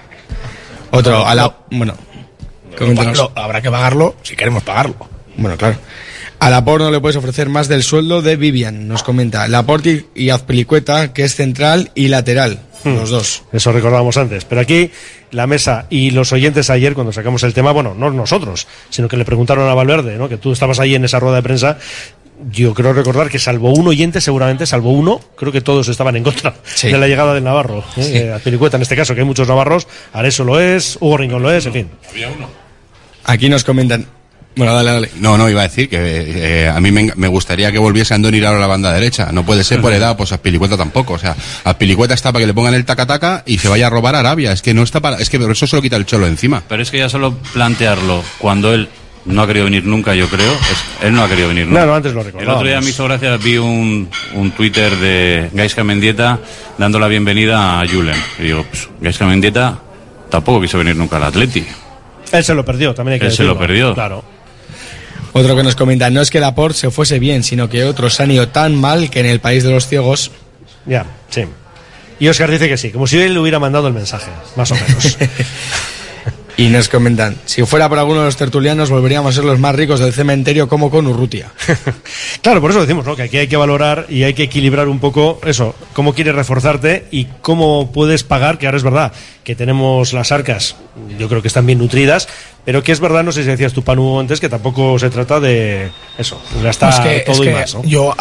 Habrá que pagarlo si queremos pagarlo. Bueno, claro. A Laporte no le puedes ofrecer más del sueldo de Vivian, nos comenta. Laporte y Azpilicueta, que es central y lateral, los dos. Eso recordábamos antes. Pero aquí, la mesa y los oyentes ayer, cuando sacamos el tema, bueno, no nosotros, sino que le preguntaron a Valverde, ¿no? Que tú estabas ahí en esa rueda de prensa. Yo creo recordar que salvo un oyente, seguramente, creo que todos estaban en contra de la llegada del Navarro. Azpilicueta en este caso, que hay muchos navarros, Areso lo es, Hugo Rincón lo es, en fin. Había uno. Aquí nos comentan... Bueno, dale. No, iba a decir que a mí me gustaría que volviese Andoni Iraola a la banda derecha. No puede ser por edad, pues Azpilicueta tampoco. O sea, Azpilicueta está para que le pongan el taca-taca y se vaya a robar a Arabia. Es que no está para... Es que por eso se lo quita el Cholo encima. Pero es que ya solo plantearlo cuando él no ha querido venir nunca, yo creo. Él no ha querido venir nunca. Claro, antes lo recordaba. El otro día me hizo gracia, vi un Twitter de Gaizka Mendieta dando la bienvenida a Julen. Y digo, pues Gaizka Mendieta tampoco quiso venir nunca al Atleti. Él se lo perdió, también hay que decirlo. Él se lo perdió. Claro. Otro que nos comenta, no es que Laporte se fuese bien, sino que otros han ido tan mal que en el país de los ciegos... Ya, sí. Y Óscar dice que sí, como si él le hubiera mandado el mensaje, más o menos. Y nos comentan, si fuera por alguno de los tertulianos volveríamos a ser los más ricos del cementerio como con Urrutia. Claro, por eso decimos, ¿no? Que aquí hay que valorar y hay que equilibrar un poco eso, cómo quieres reforzarte y cómo puedes pagar, que ahora es verdad que tenemos las arcas, yo creo que están bien nutridas, pero que es verdad, no sé si decías tú, Panu, antes, que tampoco se trata de eso, gastar todo y más, ¿no? Yo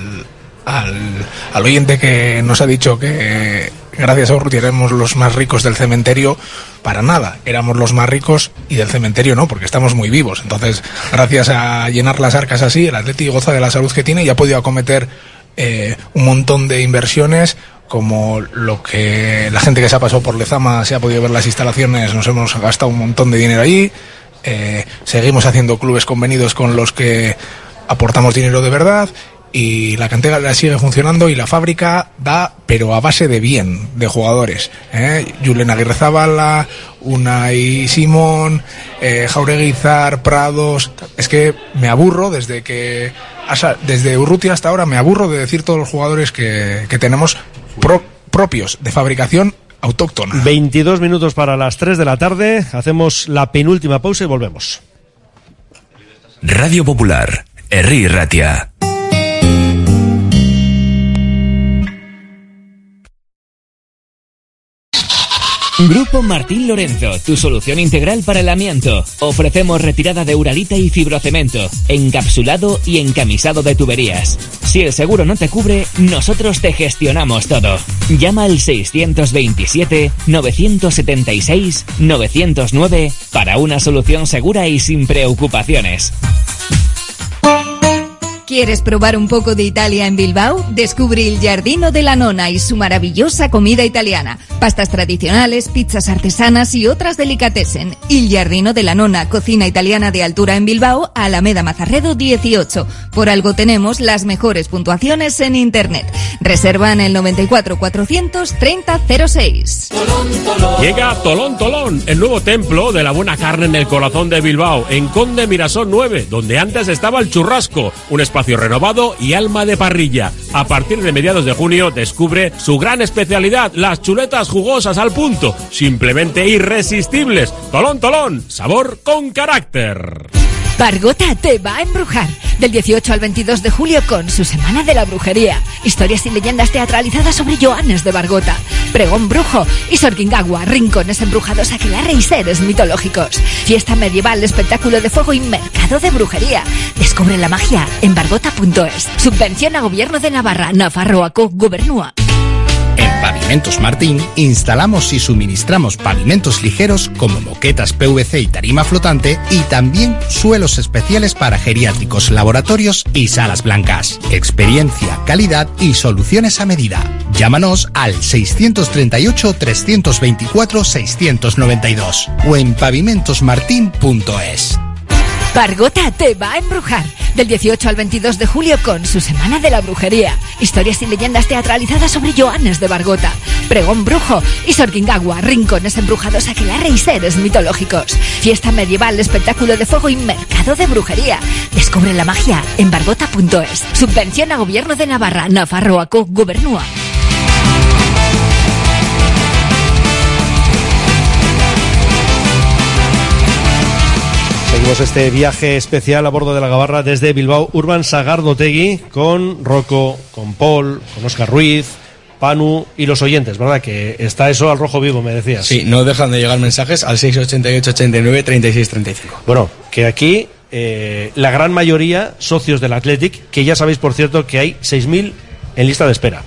al oyente que nos ha dicho que gracias a Urrutia éramos los más ricos del cementerio, para nada, éramos los más ricos y del cementerio no, porque estamos muy vivos. Entonces, gracias a llenar las arcas así, el Atleti goza de la salud que tiene y ha podido acometer un montón de inversiones, como lo que la gente que se ha pasado por Lezama se ha podido ver las instalaciones, nos hemos gastado un montón de dinero allí, seguimos haciendo clubes convenidos con los que aportamos dinero de verdad, y la cantera sigue funcionando y la fábrica da, pero a base de bien, de jugadores. Julen Aguirrezabala, Unai Simón, Jauregui Izar, Prados. Es que me aburro desde Urrutia hasta ahora, me aburro de decir todos los jugadores que tenemos propios de fabricación autóctona. 22 minutos para las 3 de la tarde, hacemos la penúltima pausa y volvemos. Radio Popular, Herri Ratia. Grupo Martín Lorenzo, tu solución integral para el amianto. Ofrecemos retirada de uralita y fibrocemento, encapsulado y encamisado de tuberías. Si el seguro no te cubre, nosotros te gestionamos todo. Llama al 620-976-909 para una solución segura y sin preocupaciones. ¿Quieres probar un poco de Italia en Bilbao? Descubre Il Giardino della Nonna y su maravillosa comida italiana. Pastas tradicionales, pizzas artesanas y otras delicatessen. Il Giardino della Nonna, cocina italiana de altura en Bilbao, Alameda Mazarredo 18. Por algo tenemos las mejores puntuaciones en internet. Reserva en el 94 430 06. Llega Tolón Tolón, el nuevo templo de la buena carne en el corazón de Bilbao, en Conde Mirasol 9, donde antes estaba el Churrasco, un espacio renovado y alma de parrilla. A partir de mediados de junio descubre su gran especialidad, las chuletas jugosas al punto, simplemente irresistibles. Tolón Tolón, sabor con carácter. Bargota te va a embrujar. Del 18 al 22 de julio con su Semana de la Brujería. Historias y leyendas teatralizadas sobre Joanes de Bargota, pregón brujo y Sorkingawa, rincones embrujados, aquelarre y seres mitológicos. Fiesta medieval, espectáculo de fuego y mercado de brujería. Descubre la magia en bargota.es. Subvención a Gobierno de Navarra, Nafarroaco, Gobernua. En Pavimentos Martín instalamos y suministramos pavimentos ligeros como moquetas PVC y tarima flotante y también suelos especiales para geriátricos, laboratorios y salas blancas. Experiencia, calidad y soluciones a medida. Llámanos al 638-324-692 o en pavimentosmartin.es. Bargota te va a embrujar. Del 18 al 22 de julio con su Semana de la Brujería. Historias y leyendas teatralizadas sobre Joanes de Bargota, pregón brujo y Sorkingawa, rincones embrujados, aquelarre y seres mitológicos. Fiesta medieval, espectáculo de fuego y mercado de brujería. Descubre la magia en bargota.es. Subvención a Gobierno de Navarra, Nafarroaco, Gobernua. Seguimos este viaje especial a bordo de la Gabarra desde Bilbao Urban Sagardotegui con Rocco, con Paul, con Óscar Ruiz, Panu y los oyentes, ¿verdad? Que está eso al rojo vivo, me decías. Sí, no dejan de llegar mensajes al 688 89 36 35. Bueno, que aquí la gran mayoría socios del Athletic, que ya sabéis, por cierto, que hay 6.000 en lista de espera.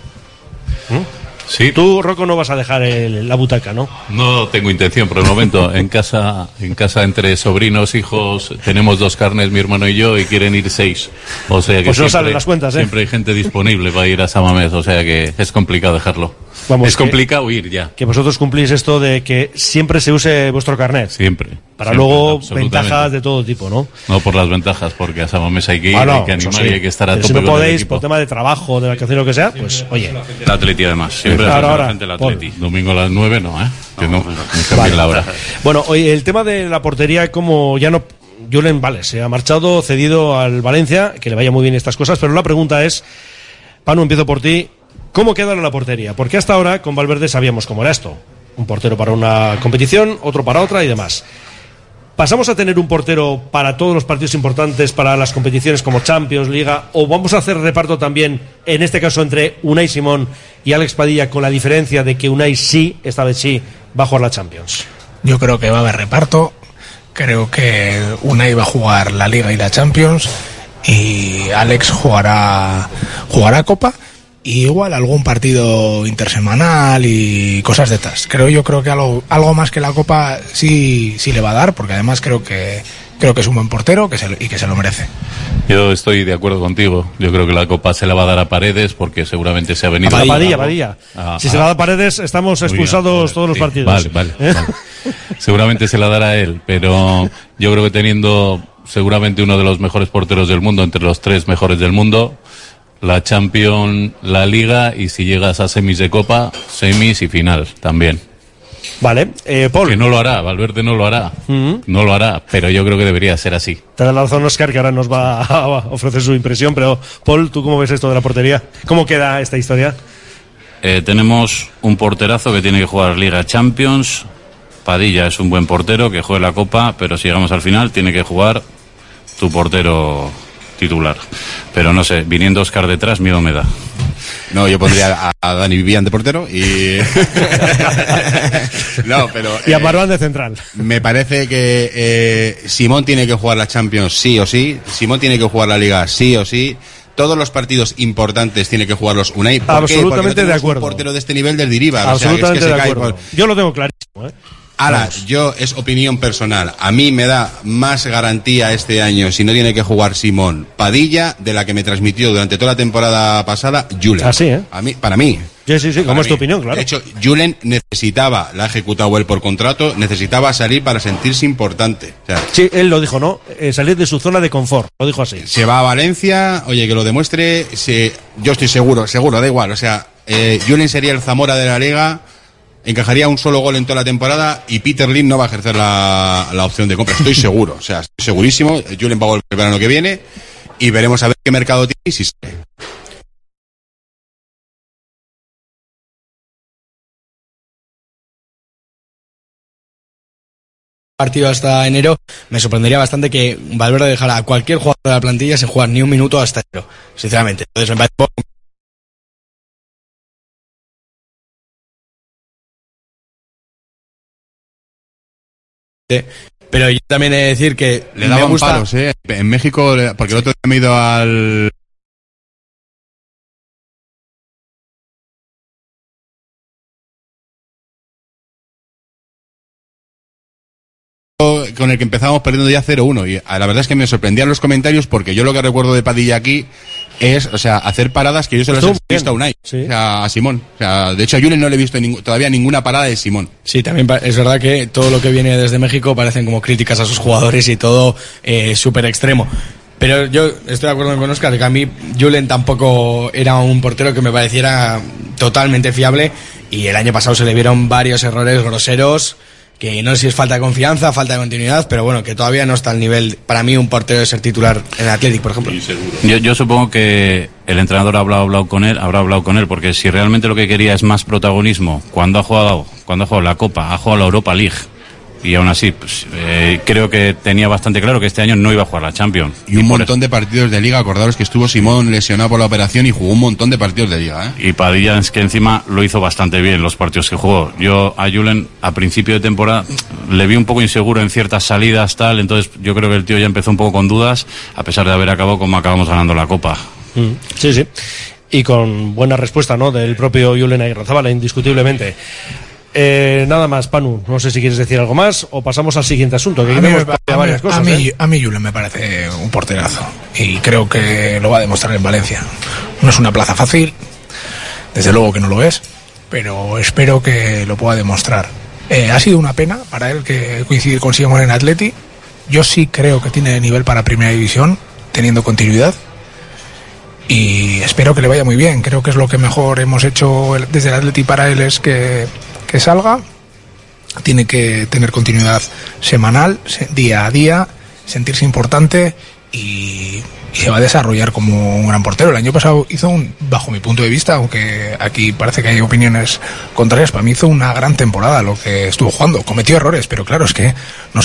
Sí. Tú, Rocco, no vas a dejar la butaca, ¿no? No tengo intención, por el momento. En casa entre sobrinos, hijos, tenemos 2 carnes, mi hermano y yo, y quieren ir 6. O sea que pues no salen las cuentas, siempre hay gente disponible para ir a San Mamés, o sea que es complicado dejarlo. Vamos, es complicado ir ya. Que vosotros cumplís esto de que siempre se use vuestro carnet. Siempre. Para luego ventajas de todo tipo, ¿no? No por las ventajas, porque a San Mamés hay que ir, hay que animar y hay que estar a tope. Si no podéis, por tema de trabajo, de vacación o lo que sea, pues oye. El Atleti además, siempre ahora, gente el Atleti. Domingo a las 9 no, que no cambien la hora. Bueno, oye, el tema de la portería, como ya no... Julen, vale, se ha marchado, cedido al Valencia, que le vaya muy bien estas cosas, pero la pregunta es, Panu, empiezo por ti, ¿cómo queda la portería? Porque hasta ahora con Valverde sabíamos cómo era esto. Un portero para una competición, otro para otra y demás. ¿Pasamos a tener un portero para todos los partidos importantes, para las competiciones como Champions, Liga, o vamos a hacer reparto también, en este caso entre Unai Simón y Alex Padilla, con la diferencia de que Unai sí, esta vez sí, va a jugar la Champions? Yo creo que va a haber reparto. Creo que Unai va a jugar la Liga y la Champions y Alex jugará Copa y igual algún partido intersemanal y cosas de estas. Yo creo que algo más que la Copa sí le va a dar, porque además creo que es un buen portero y que se lo merece. Yo estoy de acuerdo contigo. Yo creo que la Copa se la va a dar a Paredes, porque seguramente se ha venido... A Padilla. Si se la da a Paredes, estamos expulsados todos los partidos. Vale. Seguramente se la dará a él, pero yo creo que teniendo seguramente uno de los mejores porteros del mundo, entre los 3 mejores del mundo, la Champions, la Liga, y si llegas a semis de Copa, semis y final también. Vale, Paul. Que no lo hará, Valverde no lo hará. No lo hará, pero yo creo que debería ser así. Te da la razón Óscar, que ahora nos va a ofrecer su impresión, pero Paul, ¿tú cómo ves esto de la portería? ¿Cómo queda esta historia? Tenemos un porterazo que tiene que jugar Liga, Champions. Padilla es un buen portero que juegue la Copa, pero si llegamos al final tiene que jugar tu portero titular. Pero no sé, viniendo Óscar detrás, miedo me da. No, yo pondría a Dani Vivian de portero y... No, pero... Y a Marwan de central. Me parece que Simón tiene que jugar la Champions sí o sí. Simón tiene que jugar la Liga sí o sí. Todos los partidos importantes tiene que jugarlos Unai. ¿Por Absolutamente qué? Porque no de acuerdo. Un portero de este nivel del Diriba. Absolutamente o sea, es que de acuerdo. Yo lo tengo clarísimo, Ahora, es opinión personal. A mí me da más garantía este año, si no tiene que jugar Simón Padilla, de la que me transmitió durante toda la temporada pasada Julen. Así, ¿eh? Para mí. Sí, ¿cómo es tu opinión? Claro. De hecho, Julen necesitaba, la ha ejecutado él por contrato, necesitaba salir para sentirse importante. O sea, sí, él lo dijo, ¿no? Salir de su zona de confort, lo dijo así. Se va a Valencia, oye, que lo demuestre, yo estoy seguro, da igual. O sea, Julen sería el Zamora de la Liga, encajaría un solo gol en toda la temporada y Peter Lim no va a ejercer la opción de compra. Estoy seguro, o sea, estoy segurísimo. Julen va a volver el verano que viene y veremos a ver qué mercado tiene y si sale. Partido hasta enero, me sorprendería bastante que Valverde dejara a cualquier jugador de la plantilla sin jugar ni un minuto hasta enero, sinceramente. Entonces me parece poco. Pero yo también he de decir que le daban palos, en México, porque el otro día me he ido al... con el que empezamos perdiendo ya 0-1 y la verdad es que me sorprendían los comentarios porque yo lo que recuerdo de Padilla aquí es, o sea, hacer paradas que yo se las he visto a Unai, sí. O sea, a Simón. O sea, de hecho a Julen no le he visto todavía ninguna parada de Simón. Sí, también es verdad que todo lo que viene desde México parecen como críticas a sus jugadores y todo súper extremo. Pero yo estoy de acuerdo con Óscar, que a mí Julen tampoco era un portero que me pareciera totalmente fiable y el año pasado se le vieron varios errores groseros que no sé si es falta de confianza, falta de continuidad, pero bueno, que todavía no está al nivel, para mí, un portero de ser titular en el Athletic, por ejemplo. Yo supongo que el entrenador habrá hablado con él, porque si realmente lo que quería es más protagonismo, cuando ha jugado la Copa, ha jugado la Europa League, y aún así, pues, creo que tenía bastante claro que este año no iba a jugar la Champions. Y un montón de partidos de Liga, acordaros que estuvo Simón lesionado por la operación y jugó un montón de partidos de Liga, Y Padilla es que encima lo hizo bastante bien los partidos que jugó. Yo a Julen a principio de temporada le vi un poco inseguro en ciertas salidas, entonces yo creo que el tío ya empezó un poco con dudas, a pesar de haber acabado como acabamos ganando la Copa. Sí. Y con buena respuesta, ¿no?, del propio Julen Agirrezabala, indiscutiblemente. Nada más, Panu, no sé si quieres decir algo más o pasamos al siguiente asunto, que varias cosas. A mí Julen me parece un porterazo y creo que lo va a demostrar en Valencia. No es una plaza fácil, desde luego que no lo es, pero espero que lo pueda demostrar. Ha sido una pena para él que coincidir con Simón en Atleti. Yo sí creo que tiene nivel para Primera División, teniendo continuidad, y espero que le vaya muy bien. Creo que es lo que mejor hemos hecho desde el Atleti para él, es que salga, tiene que tener continuidad semanal, día a día, sentirse importante y se va a desarrollar como un gran portero. El año pasado hizo bajo mi punto de vista, aunque aquí parece que hay opiniones contrarias, para mí hizo una gran temporada lo que estuvo jugando. Cometió errores, pero claro, es que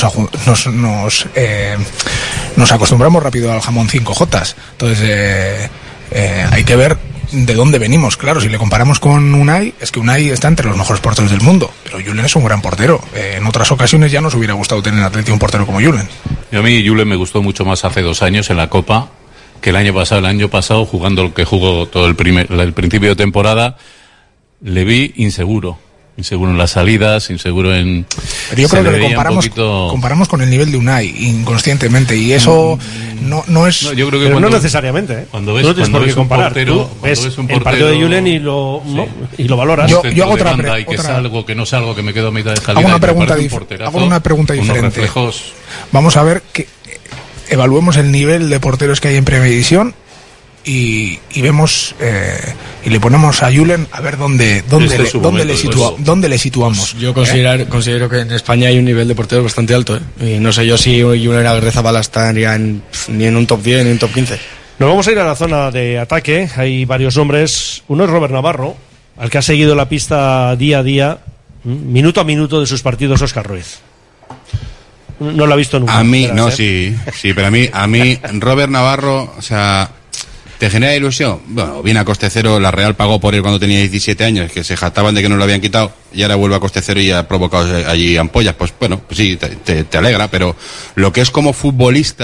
nos acostumbramos rápido al jamón 5J. Entonces hay que ver de dónde venimos. Claro, si le comparamos con Unai, es que Unai está entre los mejores porteros del mundo, pero Julen es un gran portero. En otras ocasiones ya nos hubiera gustado tener en Atleti un portero como Julen. A mí Julen me gustó mucho más hace 2 años en la Copa que el año pasado. El año pasado, jugando lo que jugó todo el principio de temporada, le vi inseguro en las salidas, inseguro en... Pero yo creo que lo comparamos con el nivel de Unai inconscientemente, y eso no es... No, yo creo que no necesariamente, Cuando ves, no tienes por qué comparar. Ves el partido de Julen y lo valoras. Yo hago otra que salgo, que no salgo, que me quedo a mitad de salida. Hago una pregunta diferente. Vamos a ver que evaluemos el nivel de porteros que hay en Primera División y vemos y le ponemos a Julen a ver dónde le situamos. Yo considero que en España hay un nivel de porteros bastante alto, y no sé yo si Julen Agirrezabala estaría ni en un top 10 ni en un top 15. Nos vamos a ir a la zona de ataque. Hay varios nombres. Uno es Robert Navarro, al que ha seguido la pista día a día, minuto a minuto de sus partidos Óscar Ruiz. No lo ha visto nunca. A mí, pero a mí Robert Navarro, o sea, ¿te genera ilusión? Bueno, viene a coste cero, la Real pagó por él cuando tenía 17 años, que se jactaban de que no lo habían quitado, y ahora vuelve a coste cero y ha provocado allí ampollas. Pues bueno, pues sí, te alegra, pero lo que es como futbolista,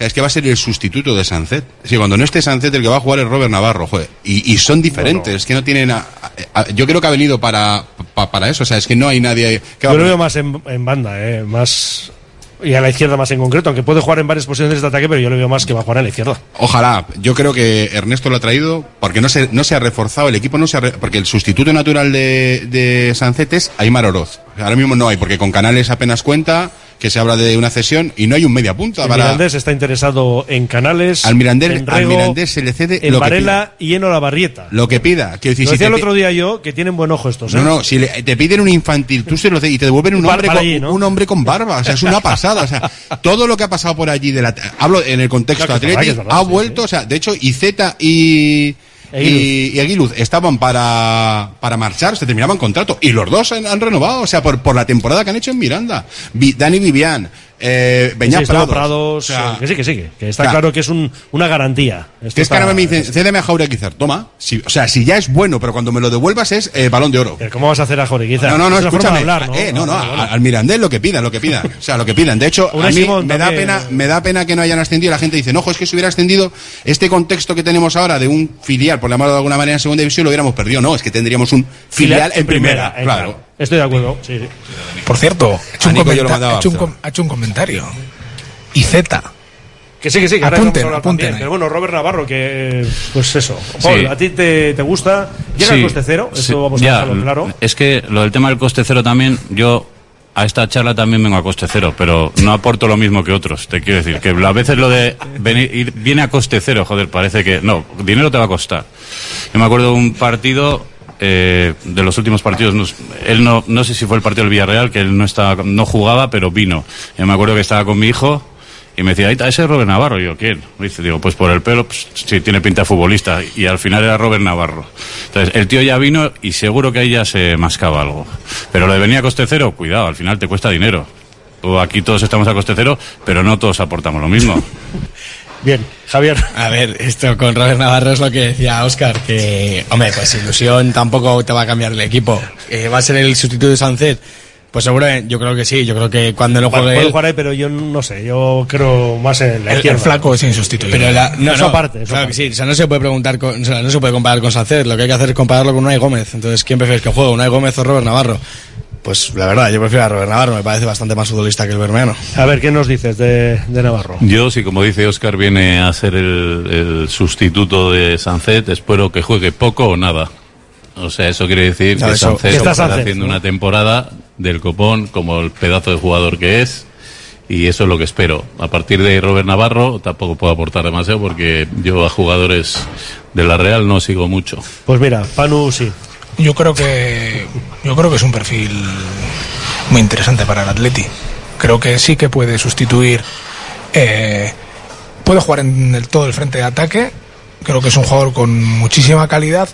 Es que va a ser el sustituto de Sancet. Es que cuando no esté Sancet, el que va a jugar es Robert Navarro, joder. Y son diferentes, bueno. Es que no tienen... yo creo que ha venido para eso, o sea, es que no hay nadie... Yo lo veo más en banda, más... Y a la izquierda más en concreto, aunque puede jugar en varias posiciones de ataque, pero yo lo veo más que va a jugar a la izquierda. Ojalá. Yo creo que Ernesto lo ha traído porque no se ha reforzado, el equipo no se ha... porque el sustituto natural de Sancet es Aimar Oroz. Ahora mismo no hay, porque con Canales apenas cuenta, que se habla de una cesión y no hay un media punta. Mirandés está interesado en Canales, al Mirandés se le cede en lo Varela y en Olavarrieta. Lo que pida. Lo decía el otro día yo, que tienen buen ojo estos. No, si te piden un infantil, tú se lo cedes y te devuelven un hombre con barba. O sea, es una pasada. O sea, todo lo que ha pasado por allí, hablo en el contexto atlético, ha vuelto. O sea, de hecho, Iceta y Aguiluz estaban para marchar, se terminaban contrato y los dos han renovado, o sea, por la temporada que han hecho en Miranda. Dani Vivian, Beñat Prados, o sea, que sí, que está claro que es una garantía. Que es que ahora me dicen, cédeme a Jauregui Guizar, toma, o sea, si ya es bueno, pero cuando me lo devuelvas es Balón de Oro. ¿Pero cómo vas a hacer a Jauregui Guizar? No, escúchame, al Mirandés lo que pidan, o sea, lo que pidan. De hecho, a mí me da pena que no hayan ascendido. La gente dice, no, es que si hubiera ascendido, este contexto que tenemos ahora de un filial, por llamarlo de alguna manera, en segunda división, lo hubiéramos perdido. No, es que tendríamos un filial en primera. Claro. Estoy de acuerdo, sí. Por cierto, ha hecho un comentario. Y Z. Que sí, que apunten. Pero bueno, Robert Navarro, que pues eso. Paul, sí. ¿A ti te gusta? ¿Llega el coste cero? Eso vamos a dejarlo claro. Es que lo del tema del coste cero también, yo a esta charla también vengo a coste cero, pero no aporto lo mismo que otros. Te quiero decir que a veces lo de viene a coste cero, joder, parece que no, dinero te va a costar. Yo me acuerdo de un partido de los últimos partidos, él no sé si fue el partido del Villarreal, que él no jugaba, pero vino. Yo me acuerdo que estaba con mi hijo y me decía, ahí está, ese es Robert Navarro. Y yo, ¿quién? Digo, pues por el pelo, pues, sí, tiene pinta de futbolista. Y al final era Robert Navarro. Entonces, el tío ya vino y seguro que ahí ya se mascaba algo. Pero lo de venir a coste cero, cuidado, al final te cuesta dinero. Aquí todos estamos a coste cero, pero no todos aportamos lo mismo. Bien, Javier. A ver, esto con Robert Navarro es lo que decía Óscar, que, hombre, pues ilusión tampoco te va a cambiar el equipo. ¿Va a ser el sustituto de Sancet? Pues seguramente, yo creo que sí, yo creo que cuando no juegue puede jugar ahí, pero yo no sé, yo creo más en la izquierda. El flaco es insustituible. Pero eso aparte. Claro que sí, o sea, no se puede no se puede comparar con Sancet, lo que hay que hacer es compararlo con Unai Gómez. Entonces, ¿quién prefieres que juegue, Unai Gómez o Robert Navarro? Pues la verdad, yo prefiero a Robert Navarro, me parece bastante más futbolista que el bermeano. A ver, ¿qué nos dices de Navarro? Yo, sí, como dice Óscar, viene a ser el sustituto de Sancet, espero que juegue poco o nada. O sea, eso quiere decir que Sancet está haciendo una temporada del copón como el pedazo de jugador que es, y eso es lo que espero. A partir de Robert Navarro tampoco puedo aportar demasiado porque yo a jugadores de la Real no sigo mucho. Pues mira, Panu sí. Yo creo que es un perfil muy interesante para el Atleti. Creo que sí que puede sustituir, puede jugar en todo el frente de ataque. Creo que es un jugador con muchísima calidad.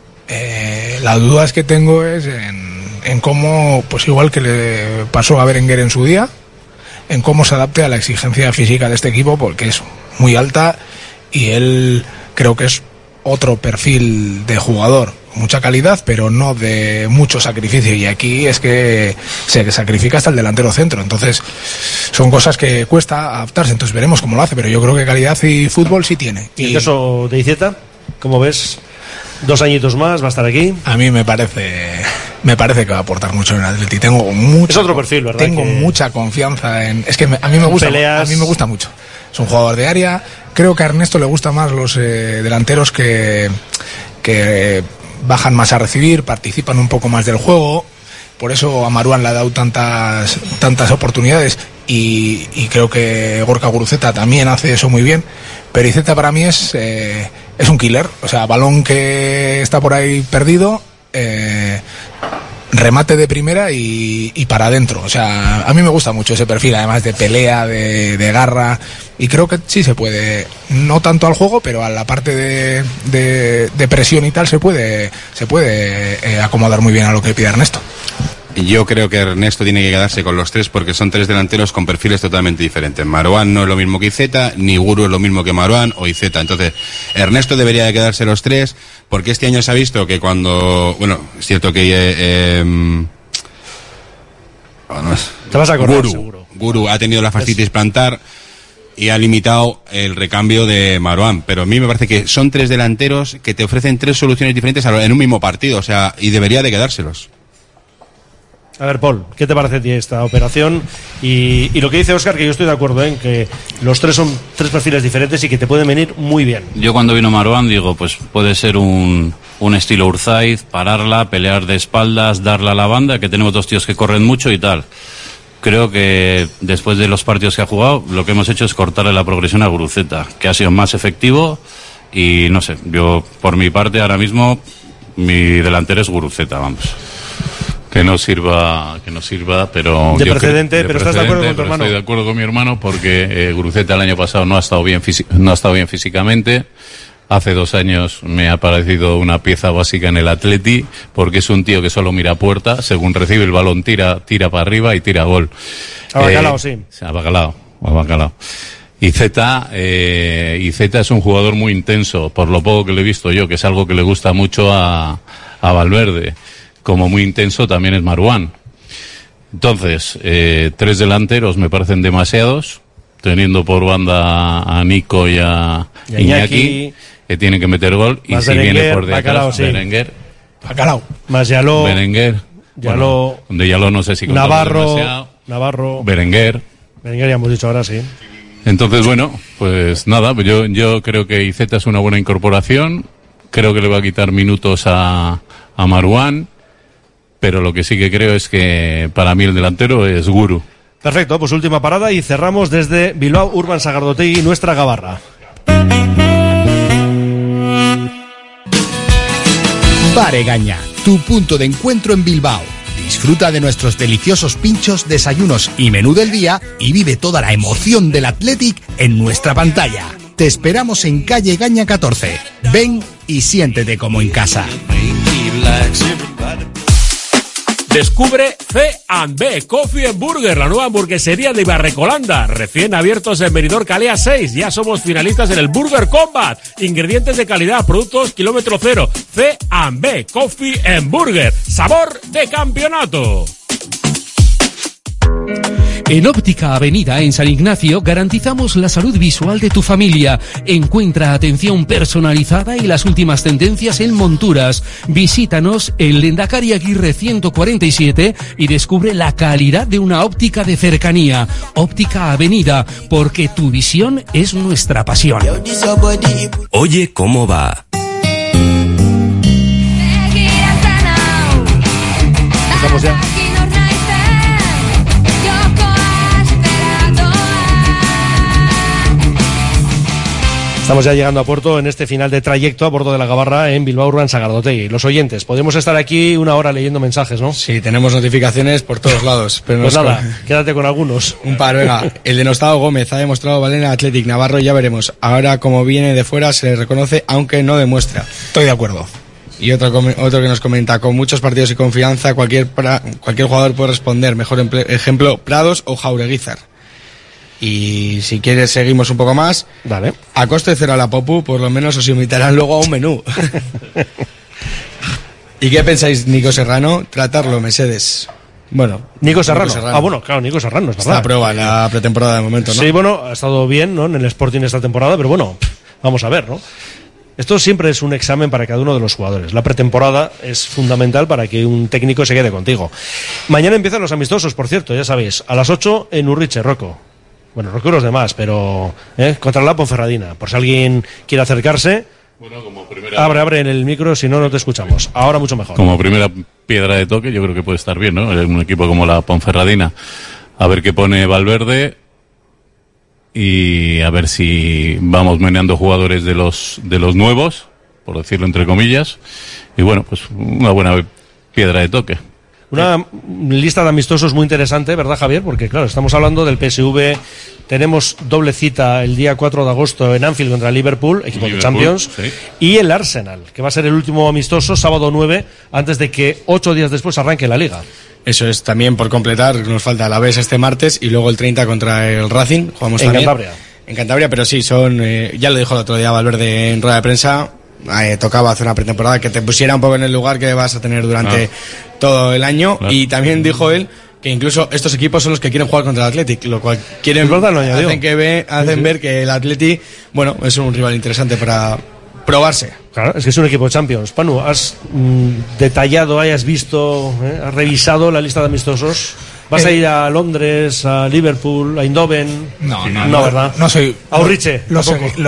Las dudas que tengo es en cómo, pues igual que le pasó a Berenguer en su día, en cómo se adapte a la exigencia física de este equipo, porque es muy alta y él creo que es otro perfil de jugador, mucha calidad, pero no de mucho sacrificio, y aquí es que se sacrifica hasta el delantero centro, entonces son cosas que cuesta adaptarse, entonces veremos cómo lo hace, pero yo creo que calidad y fútbol sí tiene. ¿Y el caso de Iceta? ¿Cómo ves? 2 añitos más, va a estar aquí. A mí me parece que va a aportar mucho en el Atleti. Es otro perfil, ¿verdad? Tengo mucha confianza en... Es que a mí me gusta mucho. Es un jugador de área. Creo que a Ernesto le gustan más los delanteros que bajan más a recibir, participan un poco más del juego. Por eso a Marouane le ha dado tantas oportunidades y creo que Gorka Guruceta también hace eso muy bien. Pero Iceta para mí es un killer, o sea, balón que está por ahí perdido, remate de primera y para adentro. O sea, a mí me gusta mucho ese perfil, además de pelea, de garra, y creo que sí se puede, no tanto al juego, pero a la parte de presión y tal se puede acomodar muy bien a lo que pide Ernesto. Yo creo que Ernesto tiene que quedarse con los tres porque son tres delanteros con perfiles totalmente diferentes. Marouane no es lo mismo que Iceta, ni Guru es lo mismo que Marouane o Iceta. Entonces, Ernesto debería de quedarse los tres porque este año se ha visto que cuando... Bueno, es cierto que... Te vas a acordar, seguro. Guru ha tenido la fascitis plantar y ha limitado el recambio de Marouane. Pero a mí me parece que son 3 delanteros que te ofrecen 3 soluciones diferentes en un mismo partido, o sea, y debería de quedárselos. A ver, Paul, ¿qué te parece a ti esta operación? Y lo que dice Óscar, que yo estoy de acuerdo en que los 3 son 3 perfiles diferentes y que te pueden venir muy bien. Yo cuando vino Marouane digo, pues puede ser un estilo Urzaiz, pararla, pelear de espaldas, darla a la banda, que tenemos 2 tíos que corren mucho y tal. Creo que después de los partidos que ha jugado, lo que hemos hecho es cortarle la progresión a Guruceta, que ha sido más efectivo y no sé, yo por mi parte ahora mismo mi delantero es Guruceta, vamos. Que no sirva, pero... De precedente, pero ¿estás de acuerdo con tu hermano? Estoy de acuerdo con mi hermano porque Guruceta el año pasado no ha estado bien físicamente. Hace 2 años me ha parecido una pieza básica en el Atleti porque es un tío que solo mira a puerta, según recibe el balón tira para arriba y tira gol. A Bacalao, sí. A Bacalao. Y Zeta es un jugador muy intenso, por lo poco que le he visto yo, que es algo que le gusta mucho a Valverde. Como muy intenso también es Marouane. Entonces, 3 delanteros me parecen demasiados, teniendo por banda a Nico y a Iñaki, que tienen que meter gol, y si viene por detrás Berenguer, más Yaló, Berenguer, de Yaló no sé si Navarro, Berenguer ya hemos dicho ahora, sí. Entonces, bueno, pues nada, yo creo que Iceta es una buena incorporación, creo que le va a quitar minutos a Marouane, pero lo que sí que creo es que para mí el delantero es Guru. Perfecto, pues última parada y cerramos desde Bilbao Urban Sagardotegui, nuestra Gabarra. Bar Egaña, tu punto de encuentro en Bilbao. Disfruta de nuestros deliciosos pinchos, desayunos y menú del día y vive toda la emoción del Athletic en nuestra pantalla. Te esperamos en calle Egaña 14. Ven y siéntete como en casa. Descubre C&B Coffee & Burger, la nueva hamburguesería de Ibarrecolanda, recién abiertos en Benidorm Calea 6. Ya somos finalistas en el Burger Combat. Ingredientes de calidad, productos kilómetro cero. C&B Coffee & Burger, sabor de campeonato. En Óptica Avenida, en San Ignacio, garantizamos la salud visual de tu familia. Encuentra atención personalizada y las últimas tendencias en monturas. Visítanos en Lendakari Aguirre 147 y descubre la calidad de una óptica de cercanía. Óptica Avenida, porque tu visión es nuestra pasión. Oye, ¿cómo va? Estamos ya. Estamos ya llegando a puerto en este final de trayecto a bordo de la Gabarra en Bilbao Urban Sagardotegui. Los oyentes, podemos estar aquí 1 hora leyendo mensajes, ¿no? Sí, tenemos notificaciones por todos lados. Pero pues nada, quédate con algunos. Un par, venga. El denostado Gómez ha demostrado valer en Athletic Navarro, ya veremos. Ahora, como viene de fuera, se le reconoce, aunque no demuestra. Estoy de acuerdo. Y otro que nos comenta, con muchos partidos y confianza, cualquier jugador puede responder. Mejor ejemplo, Prados o Jaureguizar. Y si quieres seguimos un poco más. Vale. A coste cero a la Popu, por lo menos os invitarán luego a un menú. ¿Y qué pensáis, Nico Serrano? Tratarlo, Mercedes. Bueno, Nico Serrano. Ah, bueno, claro, Nico Serrano, es verdad. Está a prueba en la pretemporada de momento, ¿no? Sí, bueno, ha estado bien, ¿no? En el Sporting esta temporada, pero bueno, vamos a ver, ¿no? Esto siempre es un examen para cada uno de los jugadores. La pretemporada es fundamental para que un técnico se quede contigo. Mañana empiezan los amistosos, por cierto, ya sabéis. A las 8 en Urriche, Rocco. Bueno, Rocco y los demás, pero contra la Ponferradina. Por si alguien quiere acercarse. Bueno, como primera... Abre en el micro, si no, no te escuchamos. Ahora mucho mejor. Como primera piedra de toque, yo creo que puede estar bien, ¿no? Un equipo como la Ponferradina. A ver qué pone Valverde y a ver si vamos meneando jugadores de los nuevos, por decirlo entre comillas. Y bueno, pues una buena piedra de toque. Una lista de amistosos muy interesante, ¿verdad, Javier? Porque, claro, estamos hablando del PSV. Tenemos doble cita el día 4 de agosto en Anfield contra Liverpool, equipo de Champions. Sí. Y el Arsenal, que va a ser el último amistoso, sábado 9, antes de que 8 días después arranque la Liga. Eso es, también por completar, nos falta la Alavés este martes y luego el 30 contra el Racing. Jugamos en Cantabria. En Cantabria, pero sí, ya lo dijo el otro día Valverde en rueda de prensa. Tocaba hacer una pretemporada que te pusiera un poco en el lugar que vas a tener durante todo el año. Y también dijo él que incluso estos equipos son los que quieren jugar contra el Athletic, lo cual hacen ver que el Athletic, bueno, es un rival interesante para probarse. Claro, es que es un equipo de Champions. Panu, ¿has detallado, has visto, has revisado la lista de amistosos? ¿Vas a ir a Londres, a Liverpool, a Eindhoven? No, ¿verdad? No soy. ¿A Urriche? Lo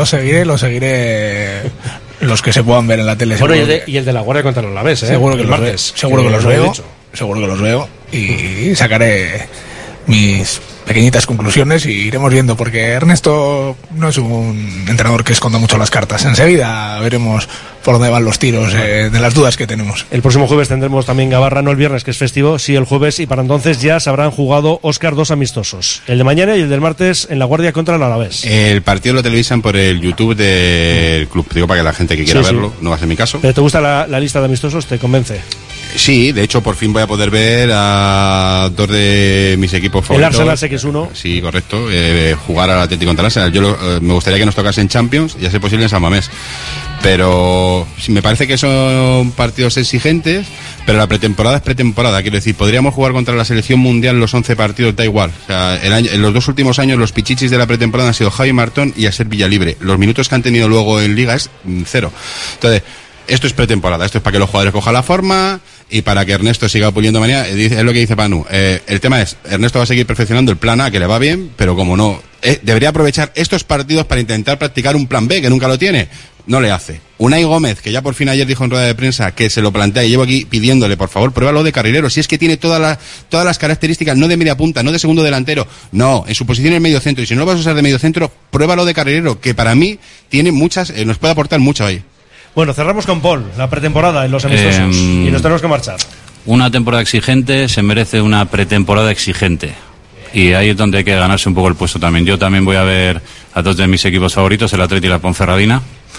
seguiré los que se puedan ver en la tele. Bueno, y el de la Guardia contra el Alavés, Seguro que el martes. Seguro que los veo. Seguro que los veo. Y sacaré mis pequeñitas conclusiones y iremos viendo, porque Ernesto no es un entrenador que esconda mucho las cartas. Enseguida veremos por dónde van los tiros de las dudas que tenemos. El próximo jueves tendremos también Gabarra, no el viernes, que es festivo, sí el jueves, y para entonces ya se habrán jugado, Óscar, 2 amistosos, el de mañana y el del martes en la Guardia contra el Alavés. El partido lo televisan por el YouTube del club, digo, para que la gente que quiera verlo, no va a ser mi caso. ¿Pero te gusta la lista de amistosos? ¿Te convence? Sí, de hecho por fin voy a poder ver a 2 de mis equipos favoritos. El Arsenal sé que es uno. Sí, correcto, jugar al Atlético contra el Arsenal. Me gustaría que nos tocase en Champions y a ser posible en San Mamés. Pero sí, me parece que son partidos exigentes, pero la pretemporada es pretemporada. Quiero decir, podríamos jugar contra la selección mundial los 11 partidos, da igual. O sea, en los 2 últimos años los pichichis de la pretemporada han sido Javi Martón y Aser Villalibre. Los minutos que han tenido luego en Liga es 0. Entonces, esto es pretemporada, esto es para que los jugadores cojan la forma y para que Ernesto siga puliendo manía. Es lo que dice Panu. El tema es, Ernesto va a seguir perfeccionando el plan A, que le va bien, pero como no, debería aprovechar estos partidos para intentar practicar un plan B, que nunca lo tiene. No le hace. Unai Gómez, que ya por fin ayer dijo en rueda de prensa que se lo plantea, y llevo aquí pidiéndole, por favor, pruébalo de carrilero. Si es que tiene todas las características, no de media punta, no de segundo delantero, no, en su posición en medio centro. Y si no lo vas a usar de medio centro, pruébalo de carrilero, que para mí tiene muchas, nos puede aportar mucho ahí. Bueno, cerramos con Paul, la pretemporada en los amistosos, y nos tenemos que marchar. Una temporada exigente se merece una pretemporada exigente. Y ahí es donde hay que ganarse un poco el puesto también. Yo también voy a ver a 2 de mis equipos favoritos, el Atleti y la Ponferradina.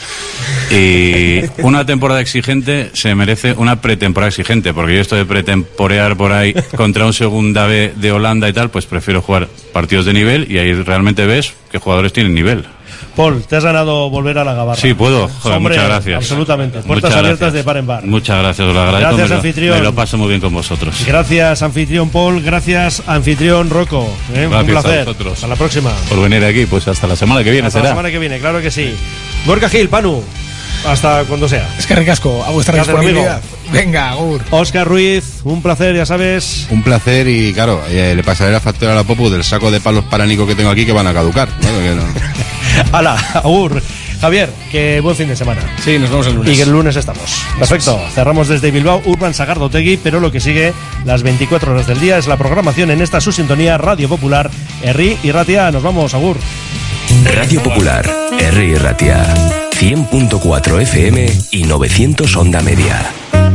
Y una temporada exigente se merece una pretemporada exigente, porque yo esto de pretemporear por ahí contra un segunda B de Holanda y tal, pues prefiero jugar partidos de nivel, y ahí realmente ves qué jugadores tienen nivel. Paul, te has ganado volver a la Gabarra. Sí, puedo. Joder, hombre, muchas gracias. Absolutamente. Puertas abiertas de par en bar. Muchas gracias, os lo agradezco. Gracias, anfitrión. Me lo paso muy bien con vosotros. Gracias, anfitrión Paul. Gracias, anfitrión Rocco. Gracias, un placer. A vosotros. Hasta la próxima. Por venir aquí, pues hasta la semana que viene hasta será. La semana que viene, claro que sí. Gorka Gil, Panu. Hasta cuando sea. Es que ricasco, a vuestra disponibilidad. Venga, Agur. Óscar Ruiz, un placer, ya sabes. Un placer, y claro, le pasaré la factura a la Popu del saco de palos paránico que tengo aquí, que van a caducar. Hala, Agur. Javier, que buen fin de semana. Sí, nos vemos el lunes. Y que el lunes estamos. Perfecto. Cerramos desde Bilbao, Urban Sagardotegui, pero lo que sigue las 24 horas del día es la programación en esta su sintonía Radio Popular, Herri y Ratia. Nos vamos, Agur. Radio Popular, Herri y Ratia. 100.4 FM y 900 onda media.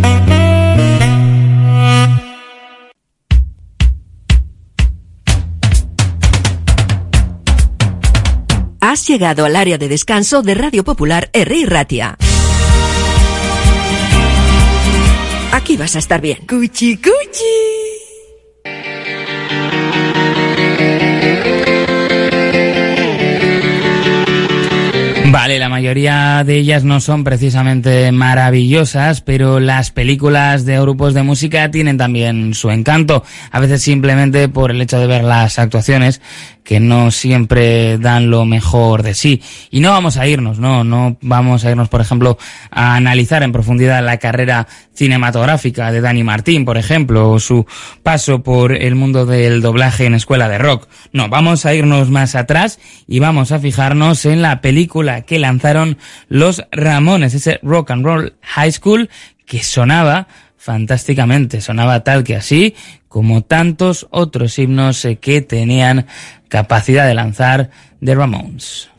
Has llegado al área de descanso de Radio Popular Herri y Ratia. Aquí vas a estar bien. Cuchi, cuchi. Vale, la mayoría de ellas no son precisamente maravillosas, pero las películas de grupos de música tienen también su encanto, a veces simplemente por el hecho de ver las actuaciones, que no siempre dan lo mejor de sí. Y no vamos a irnos, no vamos a irnos, por ejemplo, a analizar en profundidad la carrera cinematográfica de Dani Martín, por ejemplo, o su paso por el mundo del doblaje en escuela de rock. No, vamos a irnos más atrás y vamos a fijarnos en la película que lanzaron los Ramones, ese Rock and Roll High School que sonaba fantásticamente, sonaba tal que así como tantos otros himnos que tenían capacidad de lanzar The Ramones.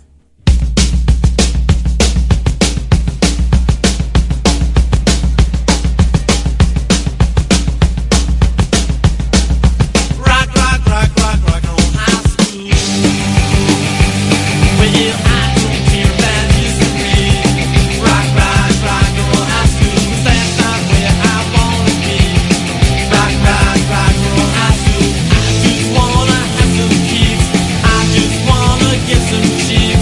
Get some cheap.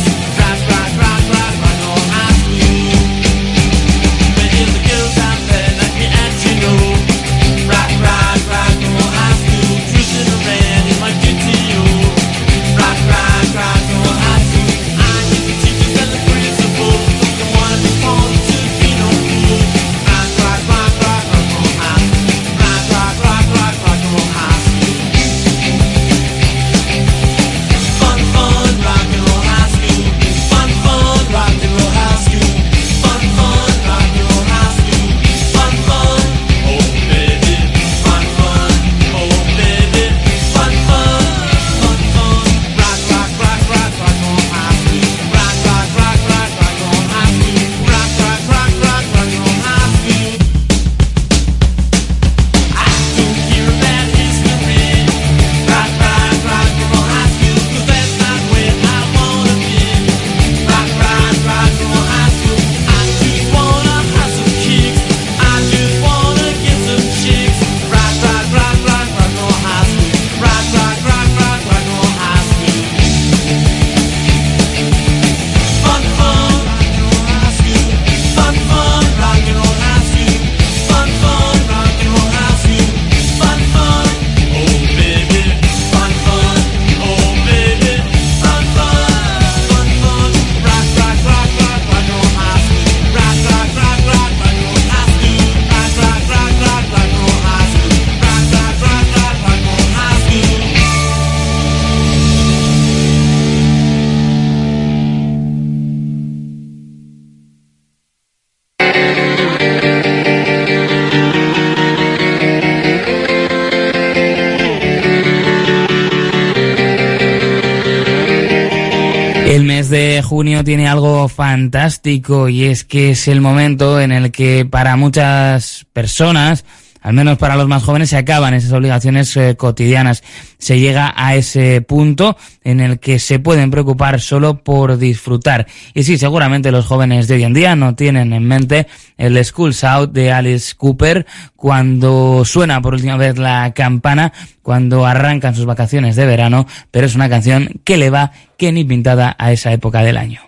El mes de junio tiene algo fantástico y es que es el momento en el que para muchas personas, al menos para los más jóvenes, se acaban esas obligaciones cotidianas. Se llega a ese punto en el que se pueden preocupar solo por disfrutar. Y sí, seguramente los jóvenes de hoy en día no tienen en mente el School's Out de Alice Cooper cuando suena por última vez la campana, cuando arrancan sus vacaciones de verano, pero es una canción que le va que ni pintada a esa época del año.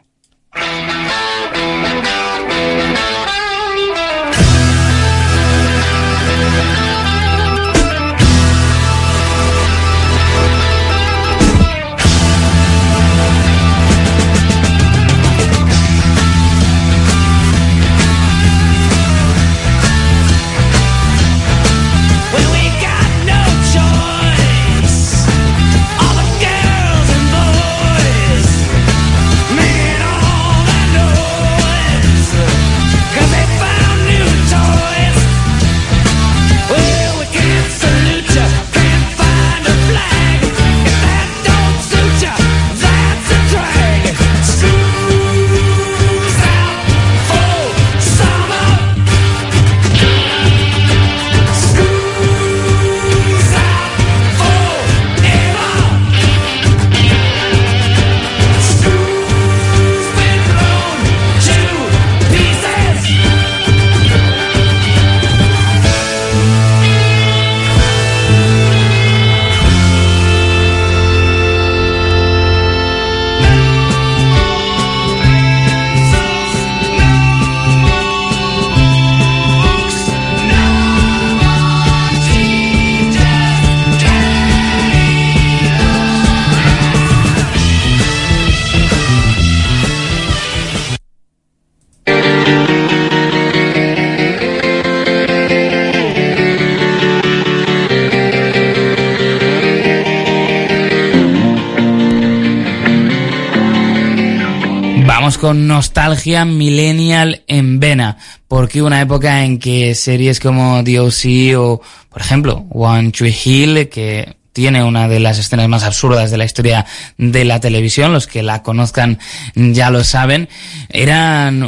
Con nostalgia millennial en vena, porque hubo una época en que series como DOC o, por ejemplo, One Tree Hill, que tiene una de las escenas más absurdas de la historia de la televisión, los que la conozcan ya lo saben, eran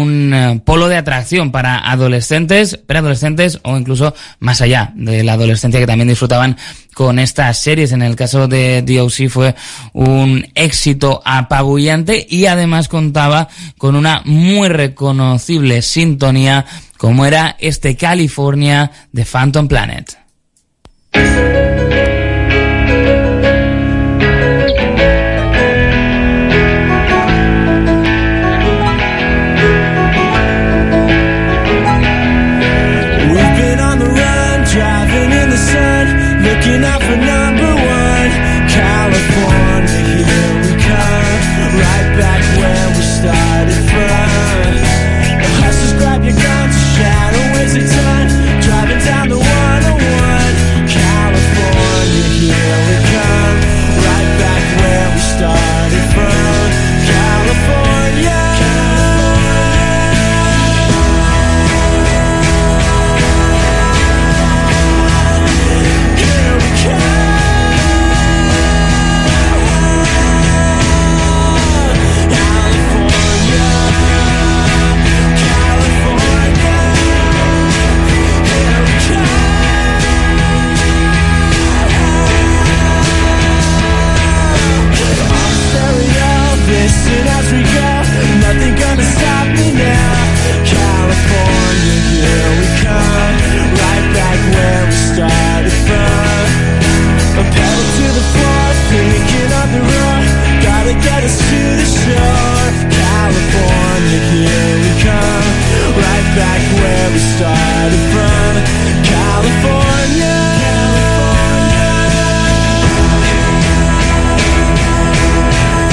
un polo de atracción para adolescentes, preadolescentes o incluso más allá de la adolescencia, que también disfrutaban con estas series. En el caso de DOC fue un éxito apabullante y además contaba con una muy reconocible sintonía como era este California de Phantom Planet.